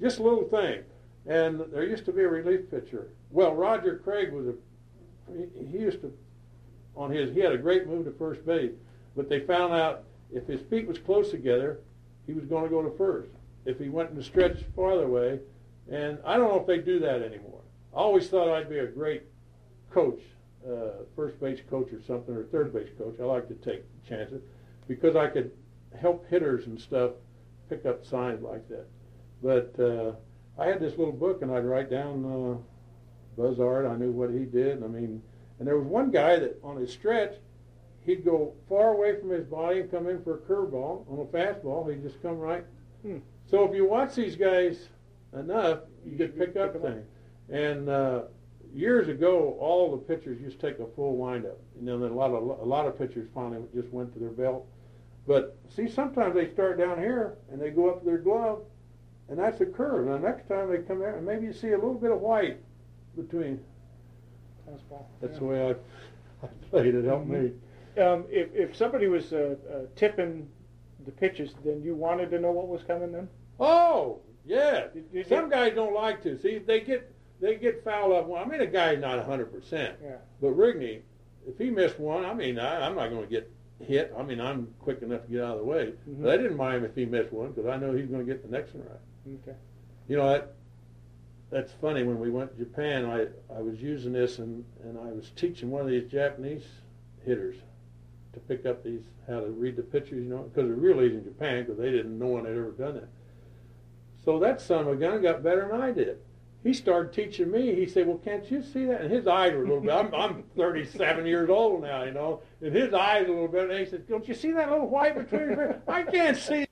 just a little thing. And there used to be a relief pitcher. Well, Roger Craig was a, he, he used to, on his, he had a great move to first base, but they found out if his feet was close together, he was going to go to first. If he went in the stretch farther away, and I don't know if they do that anymore. I always thought I'd be a great coach, uh, first base coach or something, or third base coach. I like to take chances because I could help hitters and stuff pick up signs like that. But uh, I had this little book, and I'd write down uh, Buzz Art. I knew what he did. I mean, and there was one guy that on his stretch, he'd go far away from his body and come in for a curveball. On a fastball, he'd just come right. Hmm. So if you watch these guys enough, you could pick up things. And uh, years ago, all the pitchers used to take a full windup. You know, then a lot of a lot of pitchers finally just went to their belt. But see, sometimes they start down here and they go up to their glove, and that's a curve. And the next time they come there, and maybe you see a little bit of white between. Fastball. That's yeah. the way I, I played. It helped mm-hmm. me. Um, if if somebody was uh, uh, tipping the pitches, then you wanted to know what was coming then? Oh, yeah. Did, did Some you? guys don't like to. See, they get they get fouled up. Well, I mean, a guy's not one hundred percent. Yeah. But Rigney, if he missed one, I mean, I, I'm not going to get hit. I mean, I'm quick enough to get out of the way. Mm-hmm. But I didn't mind if he missed one because I know he's going to get the next one right. Okay. You know, that that's funny. When we went to Japan, I, I was using this, and, and I was teaching one of these Japanese hitters to pick up these, how to read the pitchers, you know, because it was real easy in Japan because they didn't know one had ever done it. So that son of a gun got better than I did. He started teaching me. He said, well, can't you see that? And his eyes were a little bit, I'm, I'm thirty-seven years old now, you know, and his eyes a little bit, and he said, don't you see that little white between your fingers? I can't see.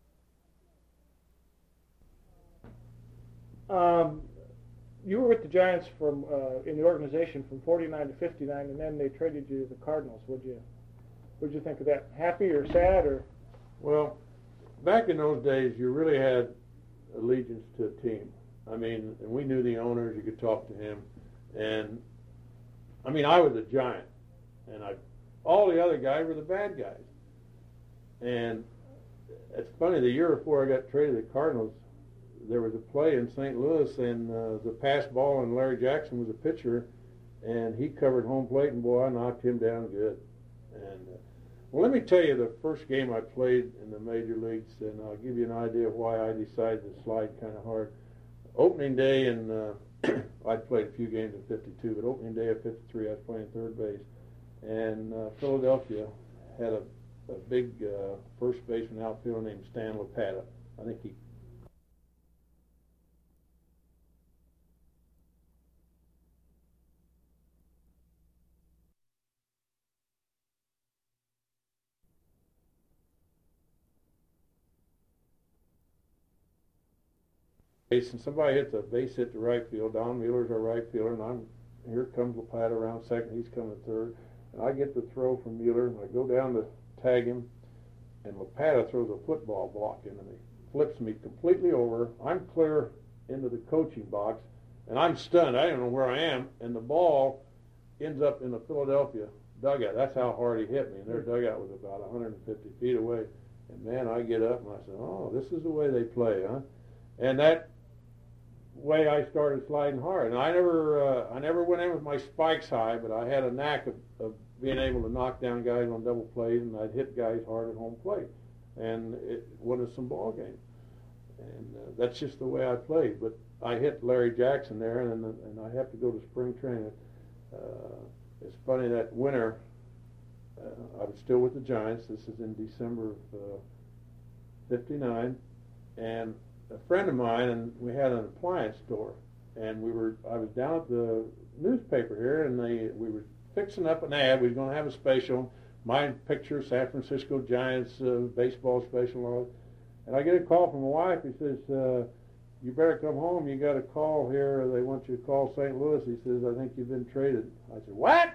Um, you were with the Giants from uh, in the organization from forty-nine to fifty-nine, and then they traded you to the Cardinals. What'd you, what'd you think of that? Happy or sad? Or Well, back in those days, you really had allegiance to a team. I mean, and we knew the owners. You could talk to him, and I mean, I was a Giant, and I, all the other guys were the bad guys. And it's funny. The year before I got traded to the Cardinals, there was a play in Saint Louis, and uh, the pass ball, and Larry Jackson was a pitcher, and he covered home plate, and boy, I knocked him down good. And uh, well, let me tell you the first game I played in the major leagues, and I'll give you an idea of why I decided to slide kind of hard. Opening day, and uh, I'd played a few games in fifty-two, but opening day of fifty-three, I was playing third base, and uh, Philadelphia had a, a big uh, first baseman outfielder named Stan Lopata. I think he and somebody hits a base hit to right field. Don Mueller's our right fielder, and I'm here comes Lopata around second. He's coming third, and I get the throw from Mueller, and I go down to tag him, and Lopata throws a football block into me, flips me completely over. I'm clear into the coaching box, and I'm stunned. I don't know where I am, and the ball ends up in the Philadelphia dugout. That's how hard he hit me, and their dugout was about one hundred fifty feet away. And man, I get up and I said, "Oh, this is the way they play, huh?" And that way I started sliding hard. And I never uh, I never went in with my spikes high, but I had a knack of, of being able to knock down guys on double plays, and I'd hit guys hard at home plate. And it won us some ball games. And uh, that's just the way I played. But I hit Larry Jackson there, and and I have to go to spring training. Uh, it's funny, that winter, uh, I was still with the Giants. This is in December of uh, fifty-nine. And a friend of mine, and we had an appliance store, and we were I was down at the newspaper here, and they we were fixing up an ad. We were going to have a special, my picture, San Francisco Giants uh, baseball special, and all that. And I get a call from my wife. He says, uh, "You better come home. You got a call here. They want you to call Saint Louis." He says, "I think you've been traded." I said, "What?"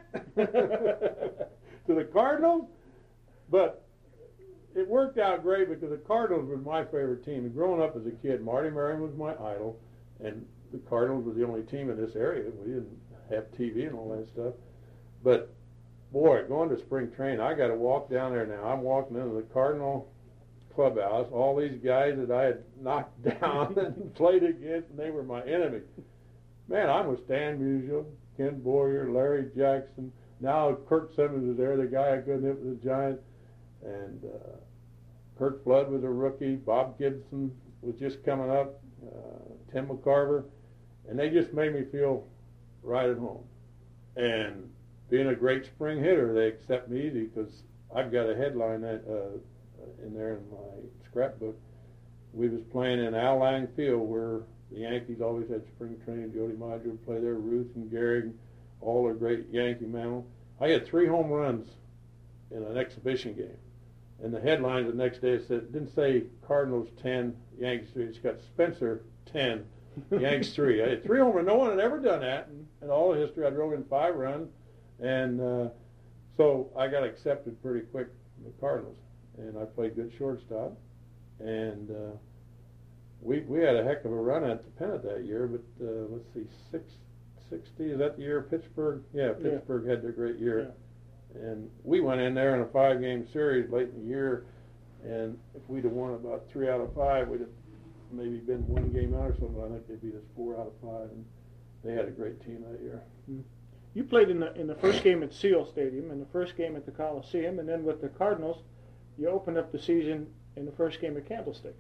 To the Cardinals? But it worked out great because the Cardinals was my favorite team. And growing up as a kid, Marty Marion was my idol, and the Cardinals were the only team in this area. We didn't have T V and all that stuff. But, boy, going to spring training, I got to walk down there now. I'm walking into the Cardinal clubhouse, all these guys that I had knocked down and played against, and they were my enemy. Man, I'm with Stan Musial, Ken Boyer, Larry Jackson. Now Kirk Simmons is there, the guy I couldn't hit with the Giants. And uh, Kurt Flood was a rookie. Bob Gibson was just coming up. Uh, Tim McCarver. And they just made me feel right at home. And being a great spring hitter, they accept me easy because I've got a headline that, uh, in there in my scrapbook. We was playing in Al Lang Field where the Yankees always had spring training. Jody Maggio would play there, Ruth and Gehrig, all the great Yankee mammal. I had three home runs in an exhibition game. And the headlines the next day said, it didn't say Cardinals ten, Yankees three. It's got Spencer ten, Yankees three. I had three home runs. No one had ever done that in all the history. I drove in five runs. And uh, so I got accepted pretty quick from the Cardinals. And I played good shortstop. And uh, we we had a heck of a run at the pennant that year. But uh, let's see, six sixty, is that the year Pittsburgh? Yeah, Pittsburgh yeah. had their great year. Yeah. And we went in there in a five-game series late in the year, and if we'd have won about three out of five, we'd have maybe been one game out or something. I think they beat us four out of five, and they had a great team that year. You played in the in the first game at Seal Stadium, and the first game at the Coliseum, and then with the Cardinals, you opened up the season in the first game at Candlestick.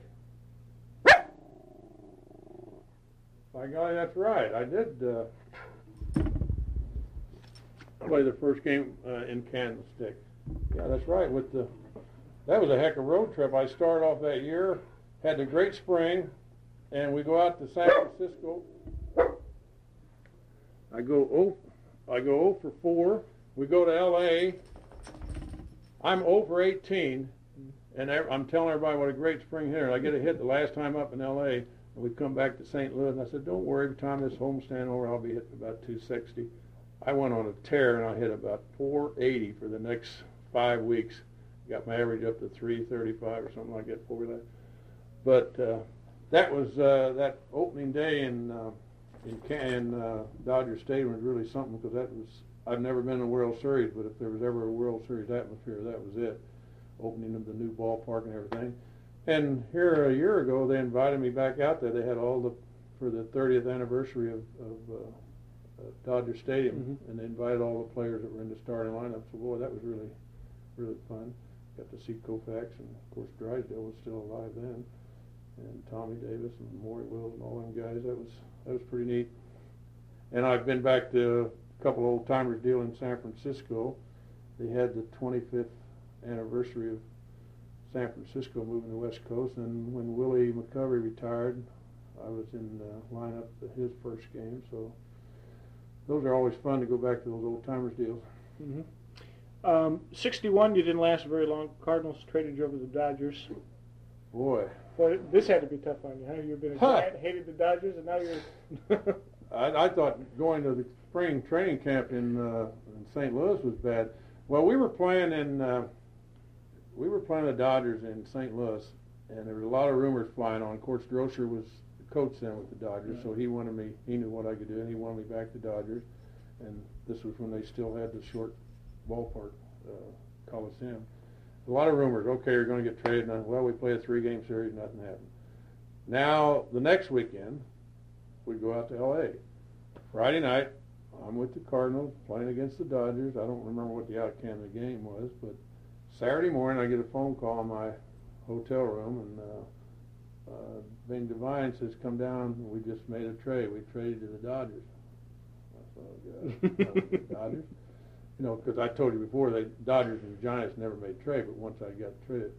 By golly, that's right. I did. Uh, play the first game uh, in Candlestick. Yeah, that's right. With the that was a heck of a road trip. I started off that year, had the great spring, and we go out to San Francisco. I go oh, I go oh for four. We go to L A. I'm oh for eighteen, and I'm telling everybody what a great spring hitter. I get a hit the last time up in L A, and we come back to Saint Louis, and I said, "Don't worry. Every time this homestand over, I'll be hitting about two sixty." I went on a tear, and I hit about four eighty for the next five weeks. Got my average up to three thirty-five or something like that before that. But uh, that was uh, that opening day in uh, in, in uh, Dodger Stadium was really something because that was I've never been in a World Series, but if there was ever a World Series atmosphere, that was it. Opening of the new ballpark and everything. And here a year ago, they invited me back out there. They had all the for the thirtieth anniversary of. of uh, Dodger Stadium, mm-hmm. and they invited all the players that were in the starting lineup. So boy, that was really, really fun. Got to see Koufax, and of course Drysdale was still alive then, and Tommy Davis and Maury Wills and all them guys. That was that was pretty neat. And I've been back to a couple old timers deal in San Francisco. They had the twenty-fifth anniversary of San Francisco moving to the West Coast, and when Willie McCovey retired, I was in the lineup at his first game. So. Those are always fun to go back to those old timers deals. Mm-hmm. Um, sixty-one, you didn't last very long. Cardinals traded you over to the Dodgers. Boy. Boy, this had to be tough on you, huh? You've been a giant, hated the Dodgers, and now you're... I, I thought going to the spring training camp in, uh, in Saint Louis was bad. Well, we were playing in... Uh, we were playing the Dodgers in Saint Louis, and there were a lot of rumors flying on. Of course, Droscher was... coach then with the Dodgers, yeah. So he wanted me, he knew what I could do, and he wanted me back to Dodgers. And this was when they still had the short ballpark, uh, Coliseum. A lot of rumors, okay, you're going to get traded. And, well, we play a three-game series, nothing happened. Now, the next weekend, we go out to L A Friday night, I'm with the Cardinals playing against the Dodgers. I don't remember what the outcome of the game was, but Saturday morning I get a phone call in my hotel room, and uh, Uh, Bing Devine says, come down, we just made a trade. We traded to the Dodgers. I thought, yeah, the Dodgers? You know, because I told you before, the Dodgers and the Giants never made trade, but once I got traded.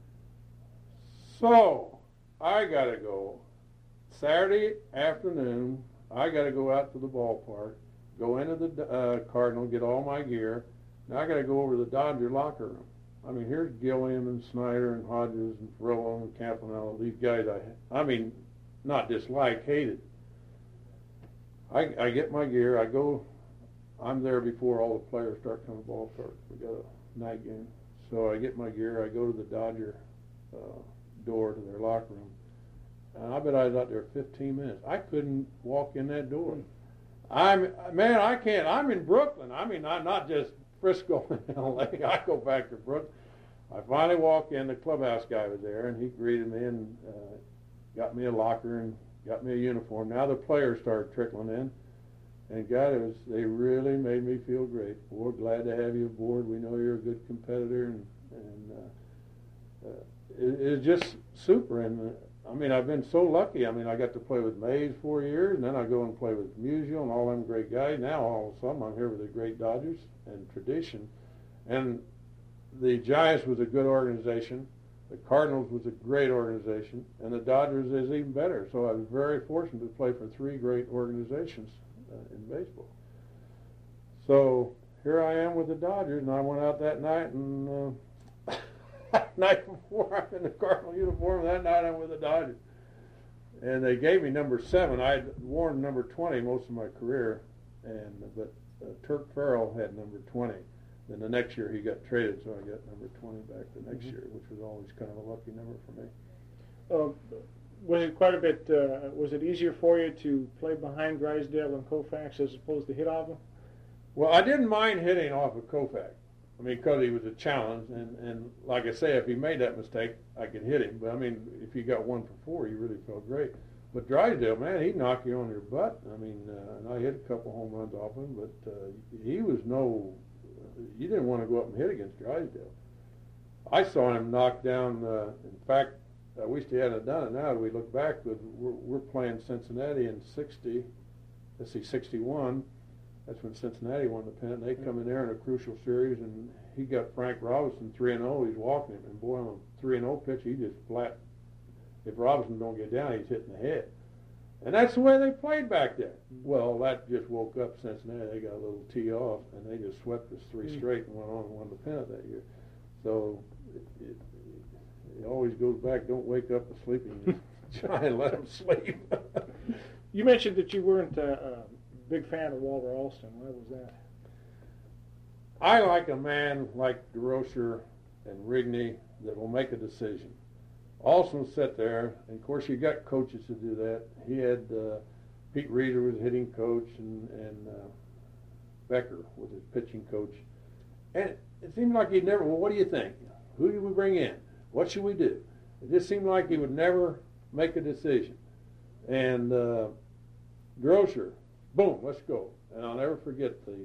So, I got to go. Saturday afternoon, I got to go out to the ballpark, go into the uh, Cardinal, get all my gear. Now I got to go over to the Dodger locker room. I mean, here's Gilliam and Snyder and Hodges and Ferrello and Campanella. These guys, I, I mean, not dislike, hated. I, I get my gear. I go. I'm there before all the players start coming to the ballpark. We got a night game, so I get my gear. I go to the Dodger uh, door to their locker room, and I bet I was out there fifteen minutes. I couldn't walk in that door. I'm man, I can't. I'm in Brooklyn. I mean, I'm not just Frisco and L A I go back to Brooklyn. I finally walked in, the clubhouse guy was there, and he greeted me and uh, got me a locker and got me a uniform. Now the players started trickling in, and God, it was, they really made me feel great. We're glad to have you aboard. We know you're a good competitor, and, and uh, uh, it, it's just super. And uh, I mean, I've been so lucky. I mean, I got to play with Mays four years, and then I go and play with Musial and all them great guys. Now all of a sudden I'm here with the great Dodgers and tradition. And the Giants was a good organization. The Cardinals was a great organization, and the Dodgers is even better. So I was very fortunate to play for three great organizations uh, in baseball. So here I am with the Dodgers, and I went out that night, and uh, night before I'm in the Cardinal uniform, that night I'm with the Dodgers. And they gave me number seven. I had worn number twenty most of my career, and but uh, Turk Farrell had number twenty. Then the next year he got traded, so I got number twenty back the next mm-hmm. year, which was always kind of a lucky number for me. Uh, was it quite a bit, uh, was it easier for you to play behind Drysdale and Koufax as opposed to hit off him? Well, I didn't mind hitting off of Koufax. I mean, because he was a challenge, and, and like I say, if he made that mistake, I could hit him. But, I mean, if you got one for four, you really felt great. But Drysdale, man, he'd knock you on your butt. I mean, uh, and I hit a couple home runs off him, but uh, he was no... You didn't want to go up and hit against Drysdale. I saw him knock down, uh, in fact, I wish they hadn't done it now. We look back, but we're, we're playing Cincinnati in sixty, let's see, sixty-one. That's when Cincinnati won the pennant. They come in there in a crucial series, and he got Frank Robinson three and oh. He's walking him, and boy, on a three and oh pitch, he just flat. If Robinson don't get down, he's hitting the head. And that's the way they played back then. Well, that just woke up Cincinnati. They got a little tee off, and they just swept us three mm. straight and went on and won the pennant that year. So it, it, it always goes back, don't wake up the sleeping. Try and let them sleep. You mentioned that you weren't a, a big fan of Walter Alston. Why was that? I like a man like DeRocher and Rigney that will make a decision. Alston sat there, and of course you got coaches to do that. He had uh, Pete Reeder was hitting coach, and, and uh, Becker was his pitching coach. And it, it seemed like he'd never, well, what do you think? Who do we bring in? What should we do? It just seemed like he would never make a decision. And uh, DeRocher, boom, let's go. And I'll never forget the,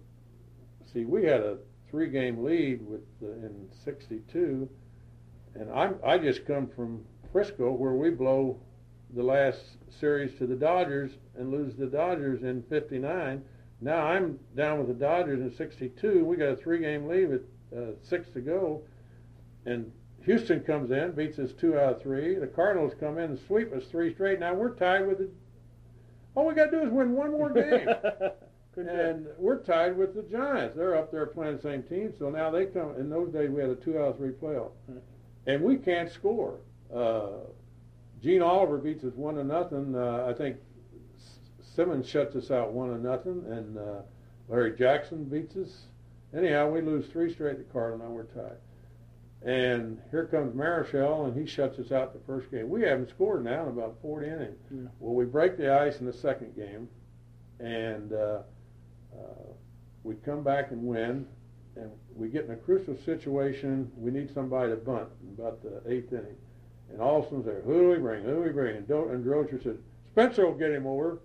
uh, see, we had a three-game lead with uh, in sixty-two. And I'm, I just come from Frisco, where we blow the last series to the Dodgers and lose the Dodgers in fifty-nine. Now I'm down with the Dodgers in sixty-two. We got a three-game lead with uh, six to go. And Houston comes in, beats us two out of three. The Cardinals come in and sweep us three straight. Now we're tied with the... All we got to do is win one more game. And we're tied with the Giants. They're up there playing the same team. So now they come... In those days, we had a two out of three playoff. Right. And we can't score. Uh, Gene Oliver beats us one to nothing. Uh, I think Simmons shuts us out one to nothing, and uh, Larry Jackson beats us. Anyhow, we lose three straight to Cardinal. Now we're tied. And here comes Marichal, and he shuts us out the first game. We haven't scored now in about forty innings. Yeah. Well, we break the ice in the second game, and uh, uh, we come back and win. And we get in a crucial situation. We need somebody to bunt in about the eighth inning. And Alston's there. Who do we bring? Who do we bring? And, Do- and DeRocher said, Spencer will get him over.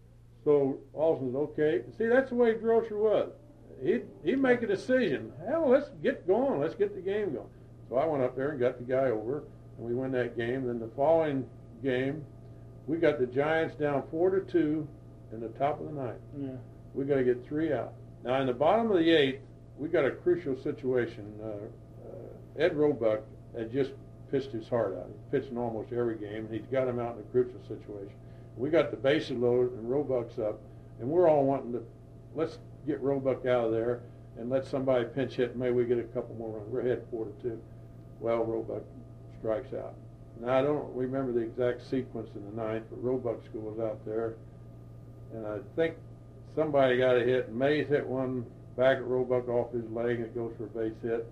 So Alston's okay. See, that's the way DeRocher was. He'd, he'd make a decision. Hell, let's get going. Let's get the game going. So I went up there and got the guy over, and we win that game. Then the following game, we got the Giants down four to two in the top of the ninth. Yeah. We got to get three out. Now, in the bottom of the eighth, we got a crucial situation. Uh, uh, Ed Roebuck had just pitched his heart out. He's pitching almost every game, and he's got him out in a crucial situation. We got the bases loaded, and Roebuck's up, and we're all wanting to, let's get Roebuck out of there and let somebody pinch hit, and maybe we get a couple more runs. We're ahead four to two. Well, Roebuck strikes out. Now, I don't remember the exact sequence in the ninth, but Roebuck was out there, and I think somebody got a hit, and Mays hit one back at Roebuck off his leg, and it goes for a base hit.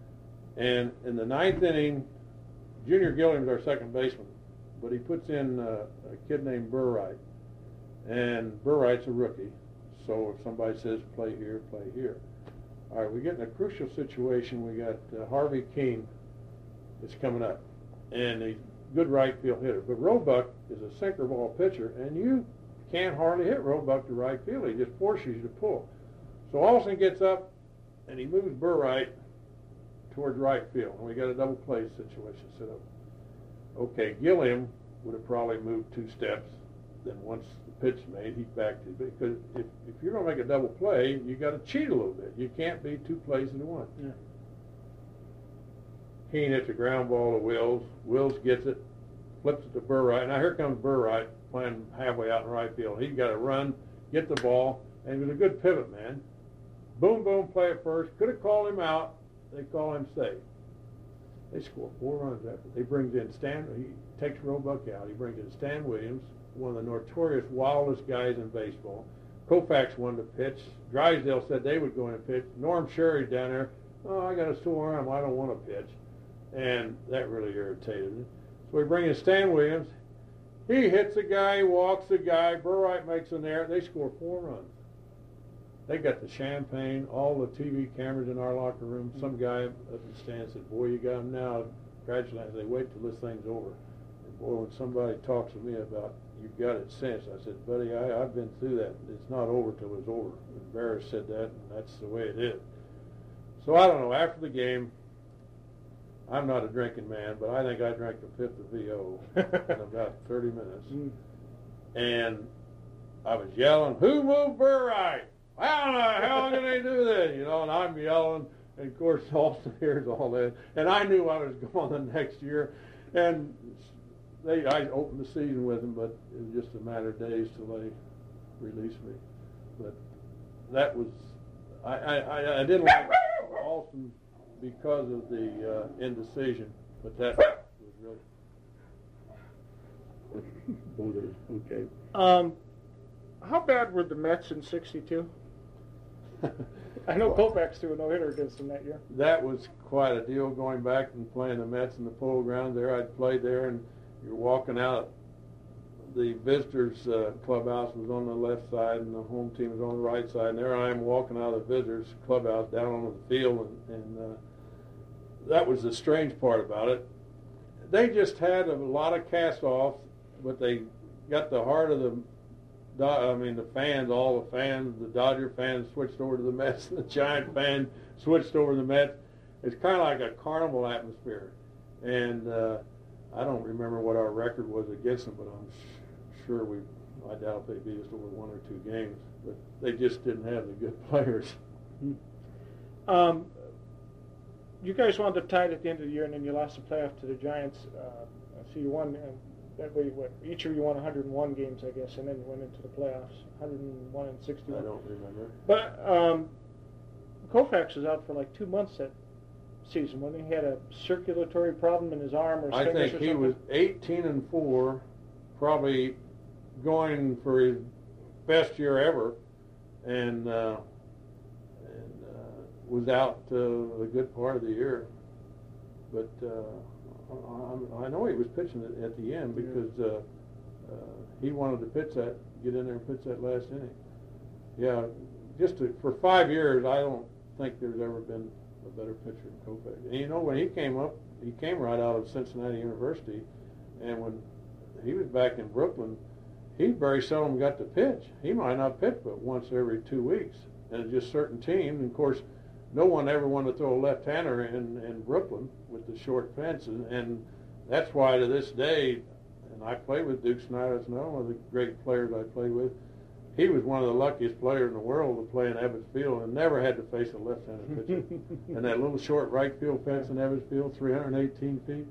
And in the ninth inning, Junior Gilliam's our second baseman, but he puts in uh, a kid named Burright. And Burright's a rookie, so if somebody says play here, play here. all right, we get in a crucial situation. We got uh, Harvey Keene is coming up, and he's a good right field hitter. But Roebuck is a sinker ball pitcher, and you can't hardly hit Roebuck to right field. He just forces you to pull. So Alston gets up, and he moves Burright towards right field, and we got a double play situation set up. Okay, Gilliam would have probably moved two steps. Then once the pitch made, he's back to because if if you're going to make a double play, you got to cheat a little bit. You can't be two plays into one. Yeah. Keene hits a ground ball to Wills. Wills gets it, flips it to Burright. Now here comes Burright playing halfway out in right field. He's got to run, get the ball, and he was a good pivot man. Boom, boom, play at first. Could have called him out. They call him safe. They score four runs after. They brings in Stan. He takes Roebuck out. He brings in Stan Williams, one of the notorious wildest guys in baseball. Koufax wanted to pitch. Drysdale said they would go in and pitch. Norm Sherry down there, oh, I got a sore arm. I don't want to pitch. And that really irritated me. So we bring in Stan Williams. He hits a guy, walks a guy. Burright makes an error. They score four runs. They got the champagne, all the T V cameras in our locker room. Some guy up in the stand said, boy, you got them now. Congratulations. They wait till this thing's over. And boy, when somebody talks to me about, you've got it since, I said, buddy, I, I've been through that. It's not over till it's over. And Barris said that, and that's the way it is. So I don't know. After the game, I'm not a drinking man, but I think I drank a fifth of V O in about thirty minutes. Mm. And I was yelling, who moved Burright? How the hell did they do that? You know, and I'm yelling, and of course Alston hears all that. And I knew I was going the next year, and they I opened the season with them, but it was just a matter of days till they released me. But that was I I, I didn't like Alston because of the uh, indecision, but that was really okay. Um, how bad were the Mets in sixty-two? I know well, Koufax threw a no-hitter against them that year. That was quite a deal, going back and playing the Mets in the Polo Grounds there. I'd played there, and you're walking out. The visitors' uh, clubhouse was on the left side, and the home team was on the right side. And there I am walking out of the visitors' clubhouse down on the field, and, and uh, that was the strange part about it. They just had a lot of cast-offs, but they got the heart of the I mean, the fans, all the fans, the Dodger fans switched over to the Mets, the Giant fans switched over to the Mets. It's kind of like a carnival atmosphere. And uh, I don't remember what our record was against them, but I'm sh- sure we, I doubt they beat us over one or two games. But they just didn't have the good players. Um, you guys wound up tied at the end of the year, and then you lost the playoff to the Giants. Uh, so you won. Uh, That way, what, each of you won one hundred one games, I guess, and then you went into the playoffs, one hundred one and sixty-one. I don't remember. But um, Koufax was out for like two months that season when he had a circulatory problem in his arm or his I fingers think or he something. was eighteen and four, probably going for his best year ever, and uh, and uh, was out uh, a good part of the year. But uh, I know he was pitching it at the end because uh, uh, he wanted to pitch that, get in there and pitch that last inning. Yeah, just to, for five years, I don't think there's ever been a better pitcher than Koufax. And you know, when he came up, he came right out of Cincinnati University, and when he was back in Brooklyn, he very seldom got to pitch. He might not pitch but once every two weeks, and just certain teams. And of course, no one ever wanted to throw a left-hander in, in Brooklyn with the short fences, and that's why to this day, and I played with Duke Snider, that's another one of the great players I played with. He was one of the luckiest players in the world to play in Ebbets Field and never had to face a left-handed pitcher. And that little short right field fence in Ebbets Field, three hundred eighteen feet.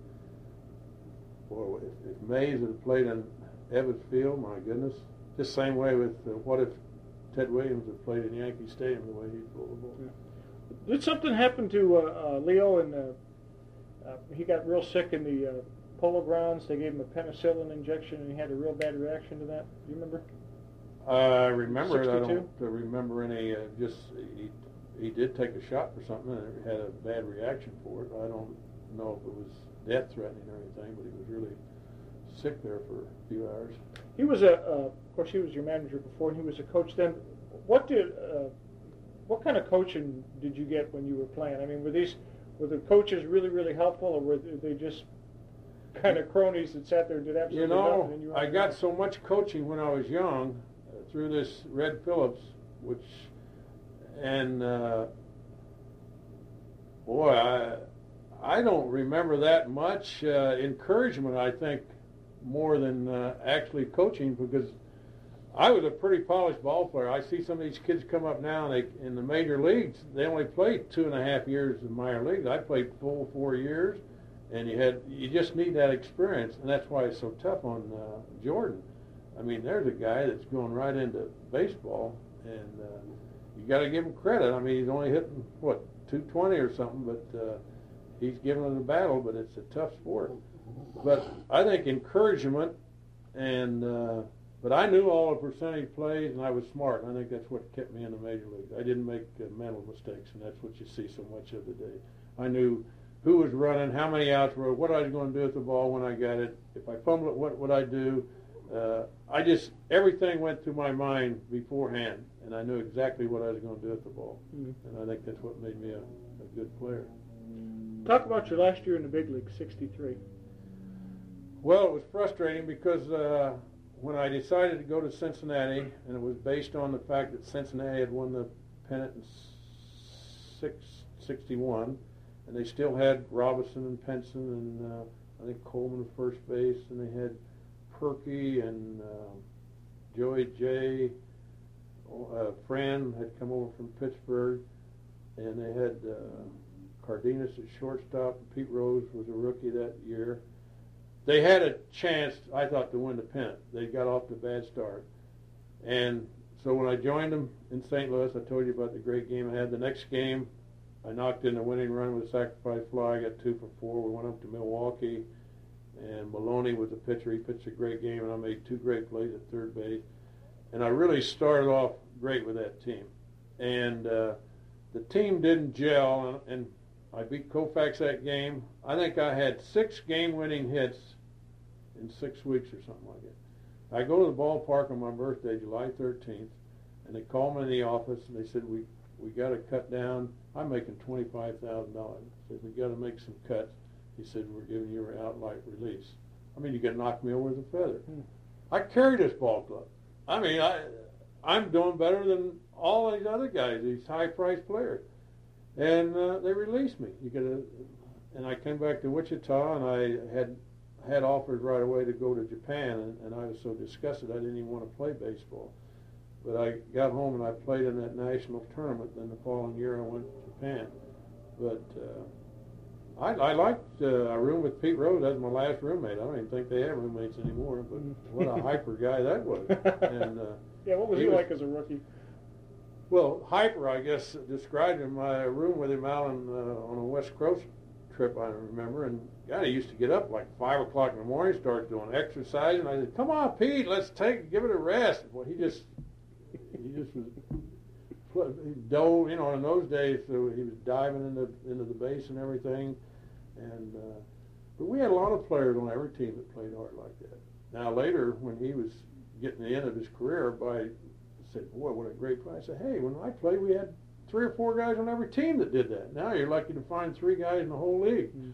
Boy, if, if Mays had played in Ebbets Field, my goodness. Just same way with uh, what if Ted Williams had played in Yankee Stadium the way he threw the ball. Yeah. Did something happen to uh, uh, Leo and uh, uh, he got real sick in the uh, Polo Grounds? They gave him a penicillin injection and he had a real bad reaction to that. Do you remember? I remember it. I sixty-two? don't remember any. Uh, just he, he did take a shot for something and had a bad reaction for it. I don't know if it was death threatening or anything, but he was really sick there for a few hours. He was a, uh, of course, he was your manager before, and he was a coach then. What did uh, what kind of coaching did you get when you were playing? I mean, were these were the coaches really really helpful, or were they just kind of cronies that sat there and did absolutely you know, nothing? And you I got so much coaching when I was young uh, through this Red Phillips, which and uh, boy, I I don't remember that much uh, encouragement. I think more than uh, actually coaching, because I was a pretty polished ball player. I see some of these kids come up now, and they, in the major leagues, they only played two and a half years in minor leagues. I played full four years, and you had you just need that experience, and that's why it's so tough on uh, Jordan. I mean, there's a guy that's going right into baseball, and uh, you got to give him credit. I mean, he's only hitting what two twenty or something, but uh, he's giving it a battle. But it's a tough sport. But I think encouragement, and uh, but I knew all the percentage plays, and I was smart, and I think that's what kept me in the major leagues. I didn't make uh, mental mistakes, and that's what you see so much of today. I knew who was running, how many outs were, what I was going to do with the ball when I got it. If I fumbled it, what would I do? Uh, I just, everything went through my mind beforehand, and I knew exactly what I was going to do with the ball. Mm-hmm. And I think that's what made me a, a good player. Talk about your last year in the big league, sixty-three. Well, it was frustrating because uh, when I decided to go to Cincinnati, and it was based on the fact that Cincinnati had won the pennant in six sixty-one, and they still had Robinson and Penson and uh, I think Coleman at first base, and they had Perky and uh, Joey J. A friend had come over from Pittsburgh, and they had uh, Cardenas at shortstop. Pete Rose was a rookie that year. They had a chance, I thought, to win the pennant. They got off to a bad start. And so when I joined them in Saint Louis, I told you about the great game I had. The next game, I knocked in the winning run with a sacrifice fly. I got two for four. We went up to Milwaukee, and Maloney was the pitcher. He pitched a great game, and I made two great plays at third base. And I really started off great with that team. And uh, the team didn't gel, and, and I beat Koufax that game. I think I had six game-winning hits in six weeks or something like that. I go to the ballpark on my birthday, July thirteenth, and they call me in the office, and they said, we we got to cut down. I'm making twenty-five thousand dollars. I said, we got to make some cuts. He said, we're giving you an outright release. I mean, you got to knock me over with a feather. Hmm. I carry this ball club. I mean, I, I'm doing better than all these other guys, these high-priced players. And uh, they released me. You get a, and I came back to Wichita, and I had had offers right away to go to Japan, and, and I was so disgusted I didn't even want to play baseball. But I got home and I played in that national tournament. Then the following year I went to Japan. But uh, I, I liked uh, I roomed with Pete Rose. That was my last roommate. I don't even think they have roommates anymore. But what a hyper guy that was. And uh, yeah, what was he, he was, like as a rookie? Well, hyper, I guess, described him. I roomed with him out on, uh, on a West Coast trip, I remember, and God, he used to get up like five o'clock in the morning, start doing exercise, and I said, "Come on, Pete, let's take, give it a rest." Well, he just, he just was, he dove, you know, in those days, so he was diving into into the base and everything, and uh, but we had a lot of players on every team that played hard like that. Now later, when he was getting the end of his career, everybody said, "Boy, what a great player!" I said, "Hey, when I played, we had three or four guys on every team that did that. Now you're lucky to find three guys in the whole league." Mm.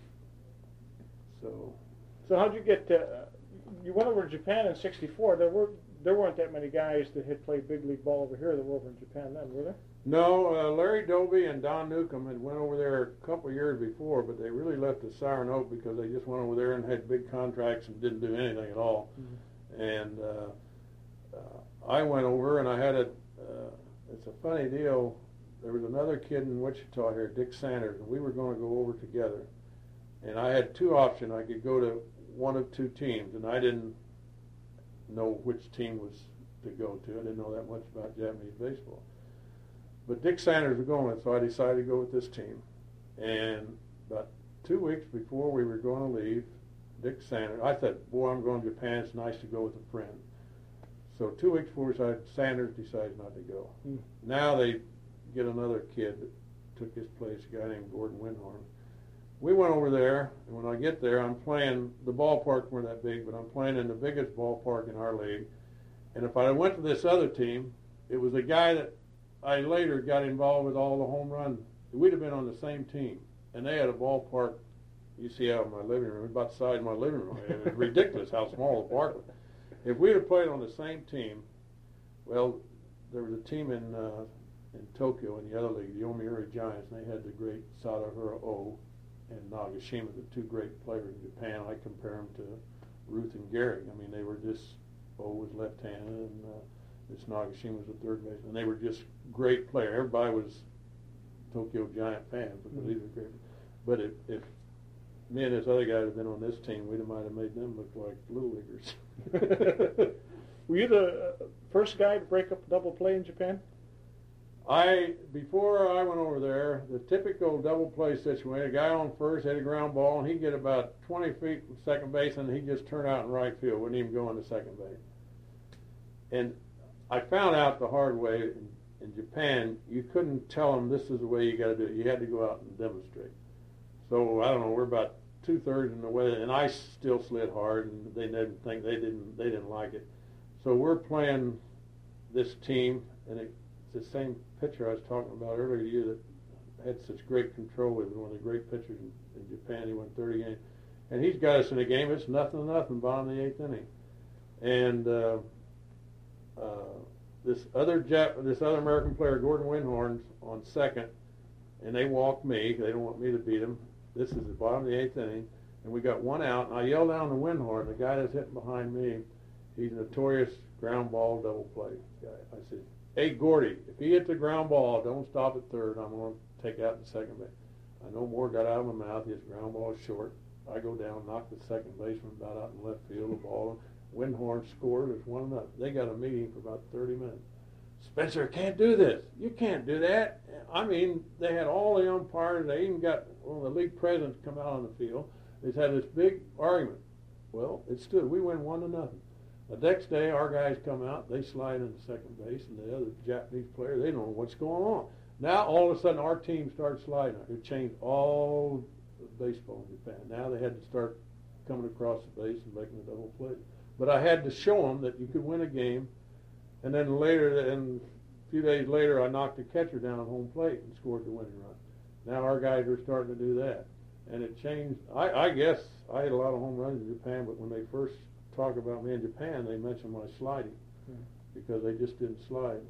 So, so how'd you get? Uh, you went over to Japan in sixty-four. There were there weren't that many guys that had played big league ball over here that were over in Japan then, were there? No, uh, Larry Doby and Don Newcomb had went over there a couple of years before, but they really left a sour note because they just went over there and had big contracts and didn't do anything at all. Mm-hmm. And uh, uh, I went over and I had a. Uh, it's a funny deal. There was another kid in Wichita here, Dick Sanders, and we were going to go over together. And I had two options. I could go to one of two teams, and I didn't know which team was to go to. I didn't know that much about Japanese baseball. But Dick Sanders was going, so I decided to go with this team. And about two weeks before we were going to leave, Dick Sanders, I said, boy, I'm going to Japan. It's nice to go with a friend. So two weeks before we decided, Sanders decides not to go. Hmm. Now they get another kid that took his place, a guy named Gordon Windhorn. We went over there, and when I get there, I'm playing, the ballparks weren't that big, but I'm playing in the biggest ballpark in our league. And if I went to this other team, it was a guy that I later got involved with all the home run. We'd have been on the same team, and they had a ballpark. You see out in my living room, about the size of my living room. It was ridiculous how small the park was. If we'd have played on the same team, well, there was a team in uh, in Tokyo in the other league, the Yomiuri Giants, and they had the great Sadahara O and Nagashima, the two great players in Japan. I compare them to Ruth and Gehrig. I mean, they were just, O was left-handed, and uh, this Nagashima was the third baseman. And they were just great players. Everybody was Tokyo Giant fans because mm-hmm. these were great. But if, if me and this other guy had been on this team, we might have made them look like little leaguers. Were you the uh, first guy to break up a double play in Japan? I before I went over there, the typical double play situation, a guy on first hit a ground ball, and he'd get about twenty feet from second base, and he'd just turn out in right field, wouldn't even go into second base. And I found out the hard way in, in Japan, you couldn't tell them this is the way you got to do it. You had to go out and demonstrate. So I don't know, we're about two thirds in the way, and I still slid hard, and they didn't think they didn't they didn't like it. So we're playing this team, and it, it's the same pitcher I was talking about earlier to you that had such great control. He was one of the great pitchers in, in Japan. He won thirty games, and he's got us in a game. It's nothing to nothing, bottom of the eighth inning, and uh, uh, this other Jap- this other American player, Gordon Windhorn's on second, and they walk me. They don't want me to beat him. This is the bottom of the eighth inning, and we got one out. And I yell down to Windhorn, the guy that's hitting behind me. He's a notorious ground ball double play guy. I said, "Hey, Gordy, if he hits a ground ball, don't stop at third. I'm going to take out the second base." I no more got out of my mouth. His ground ball is short. I go down, knock the second baseman about out in left field. The ball. Windhorn scored. It's one nothing. They got a meeting for about thirty minutes. Spencer, can't do this. You can't do that. I mean, they had all the umpires. They even got one of the league presidents come out on the field. They had this big argument. Well, it stood. We win one to nothing. The next day, our guys come out. They slide into second base, and the other Japanese player, they don't know what's going on. Now, all of a sudden, our team starts sliding. It changed all of baseball in Japan. Now they had to start coming across the base and making a double play. But I had to show them that you could win a game. And then later, and a few days later, I knocked the catcher down at home plate and scored the winning run. Now our guys are starting to do that. And it changed. I, I guess I had a lot of home runs in Japan, but when they first talk about me in Japan, they mention my sliding yeah. because they just didn't slide.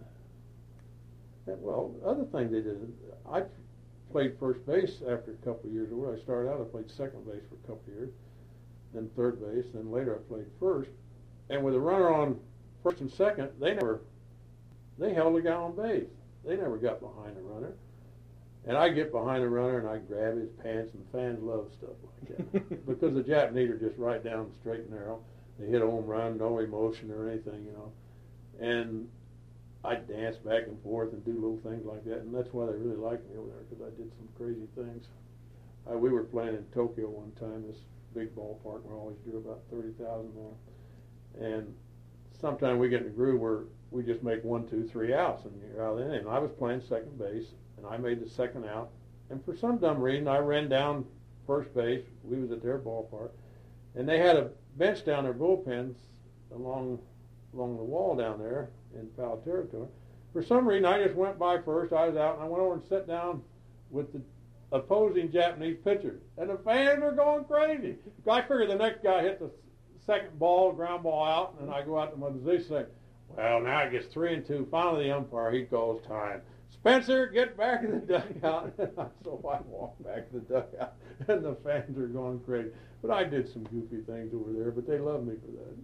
And, well, other thing they did, I played first base after a couple of years. Where I started out, I played second base for a couple of years, then third base, then later I played first. And with a runner on first and second, they never, they held the guy on base. They never got behind the runner. And I get behind the runner and I grab his pants, and fans love stuff like that because the Japanese are just right down straight and narrow. They hit a home run, no emotion or anything, you know. And I dance back and forth and do little things like that, and that's why they really liked me over there because I did some crazy things. I, we were playing in Tokyo one time, this big ballpark. We always do about thirty thousand there, and sometimes we get in a groove where we just make one, two, three outs, and you're out of the inning. And I was playing second base, and I made the second out. And for some dumb reason, I ran down first base. We was at their ballpark, and they had a bench down their bullpens along along the wall down there in foul territory. For some reason, I just went by first. I was out, and I went over and sat down with the opposing Japanese pitchers, and the fans were going crazy. I figured the next guy hit the second ball, ground ball out, and I go out to my position saying, well, now it gets three and two. Finally, the umpire, he calls time. Spencer, get back in the dugout. So I walk back to the dugout, and the fans are going crazy. But I did some goofy things over there, but they loved me for that.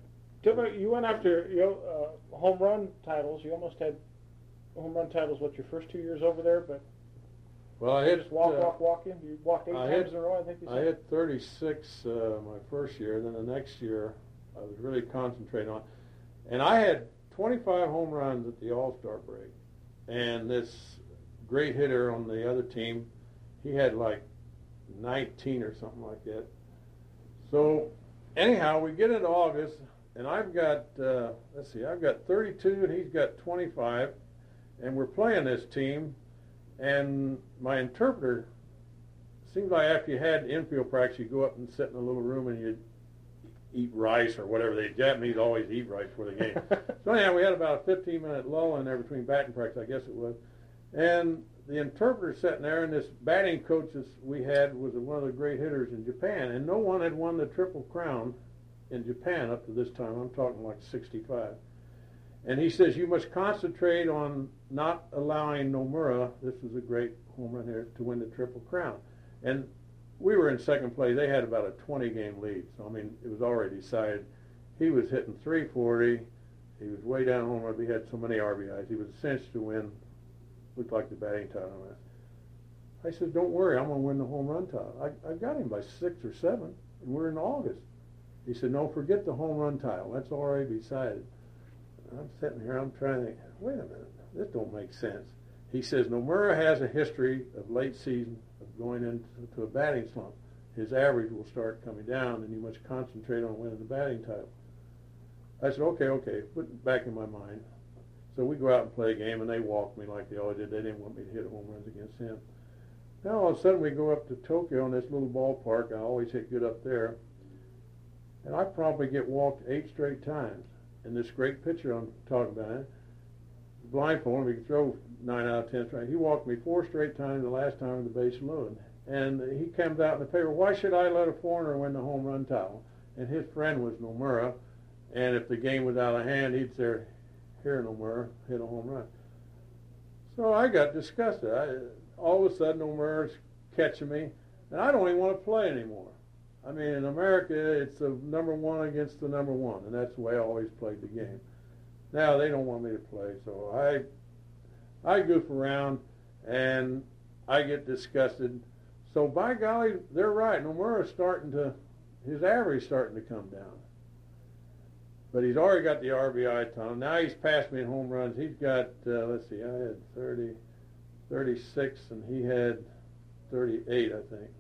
You went after you know, uh, home run titles. You almost had home run titles, what, your first two years over there? But well, I hit just walk, uh, walk, walk in. You walked eight I times hit, in a row, I think you said. I hit thirty-six uh, my first year. Then the next year, I was really concentrating on. And I had twenty-five home runs at the All-Star break. And this great hitter on the other team, he had like nineteen or something like that. So anyhow, we get into August, and I've got, uh, let's see, I've got thirty-two, and he's got twenty-five. And we're playing this team. And my interpreter, seems like after you had infield practice, you go up and sit in a little room and you eat rice or whatever. The Japanese always eat rice before the game. So anyhow, we had about a fifteen minute lull in there between batting practice, I guess it was. And the interpreter sitting there, and this batting coach we had was one of the great hitters in Japan, and no one had won the Triple Crown in Japan up to this time. I'm talking like sixty-five. And he says, you must concentrate on not allowing Nomura, this was a great home run hitter, to win the Triple Crown. And we were in second place. They had about a twenty game lead. So, I mean, it was already decided. He was hitting three forty. He was way down home run. He had so many R B Is. He was a cinch to win. Looked like the batting title. I said, don't worry, I'm going to win the home run title. I, I got him by six or seven, and we're in August. He said, no, forget the home run title. That's already decided. I'm sitting here, I'm trying to think, wait a minute, this don't make sense. He says, Nomura has a history of late season of going into a batting slump. His average will start coming down, and you must concentrate on winning the batting title. I said, okay, okay, put it back in my mind. So we go out and play a game, and they walked me like they always did. They didn't want me to hit home runs against him. Now all of a sudden we go up to Tokyo in this little ballpark. I always hit good up there. And I probably get walked eight straight times. And this great pitcher I'm talking about, blindfolded, we could throw nine out of ten straight. He walked me four straight times, the last time with the base loaded. And he comes out in the paper, why should I let a foreigner win the home run title? And his friend was Nomura. And if the game was out of hand, he'd say, here, Nomura, hit a home run. So I got disgusted. I, all of a sudden, Nomura's catching me, and I don't even want to play anymore. I mean, in America, it's a number one against the number one, and that's the way I always played the game. Now they don't want me to play, so I, I goof around, and I get disgusted. So by golly, they're right. Nomura's starting to, his average starting to come down. But he's already got the R B I ton. Now he's passed me in home runs. He's got, uh, let's see, I had thirty, thirty-six, and he had thirty-eight, I think.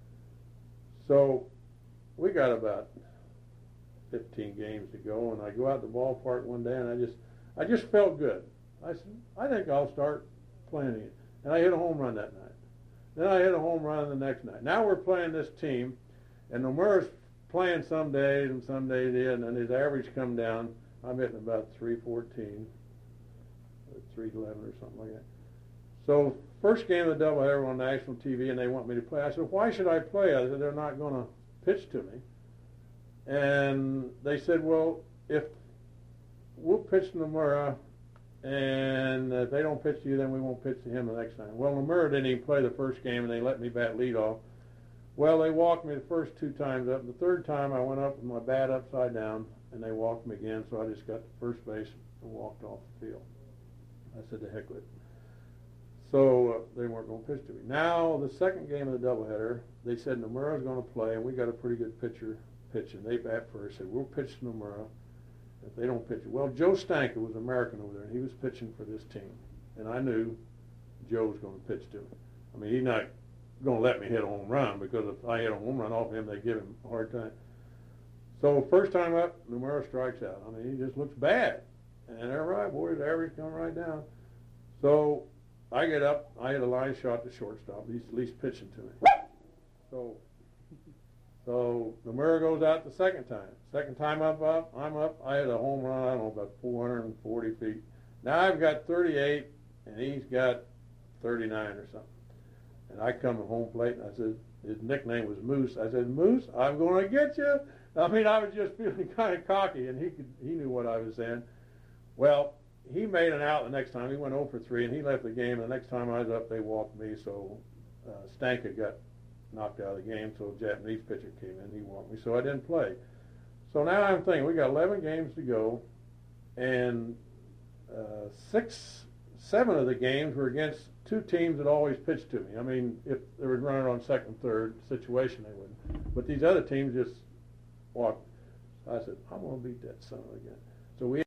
So we got about fifteen games to go, and I go out to the ballpark one day, and I just, I just felt good. I said, I think I'll start playing again. And I hit a home run that night. Then I hit a home run the next night. Now we're playing this team, and Nomura's playing some days and some days he isn't, and his average come down. I'm hitting about three fourteen, or three eleven or something like that. So first game of the doubleheader on national T V, and they want me to play. I said, why should I play? I said, they're not going to pitch to me. And they said, well, if we'll pitch to Nomura, and if they don't pitch to you, then we won't pitch to him the next time. Well, Nomura didn't even play the first game, and they let me bat leadoff. Well, they walked me the first two times up. The third time I went up with my bat upside down, and they walked me again, so I just got to first base and walked off the field. I said, the heck with it. So uh, they weren't going to pitch to me. Now, the second game of the doubleheader, they said Nomura's going to play, and we got a pretty good pitcher pitching. They bat first, said, we'll pitch to Nomura if they don't pitch it. Well, Joe Stanka was American over there, and he was pitching for this team. And I knew Joe was going to pitch to me. I mean, he's not going to let me hit a home run, because if I hit a home run off him, they give him a hard time. So first time up, Nomura strikes out. I mean, he just looks bad. And they're right, boys, the average come right down. So I get up, I hit a line shot to shortstop. He's at least pitching to me. So so Nomura goes out the second time. Second time up, up, I'm up. I hit a home run, I don't know, about four hundred forty feet. Now I've got thirty-eight, and he's got thirty-nine or something. And I come to home plate, and I said, his nickname was Moose. I said, Moose, I'm going to get you. I mean, I was just feeling kind of cocky, and he could, he knew what I was saying. Well, he made an out the next time. He went oh for three, and he left the game. And the next time I was up, they walked me. So uh, Stanka got knocked out of the game, so a Japanese pitcher came in. He walked me, so I didn't play. So now I'm thinking, we got eleven games to go, and uh, six, seven of the games were against two teams that always pitched to me. I mean, if they were running on second, third situation, they wouldn't. But these other teams just walked. So I said, I'm going to beat that son of a gun. So we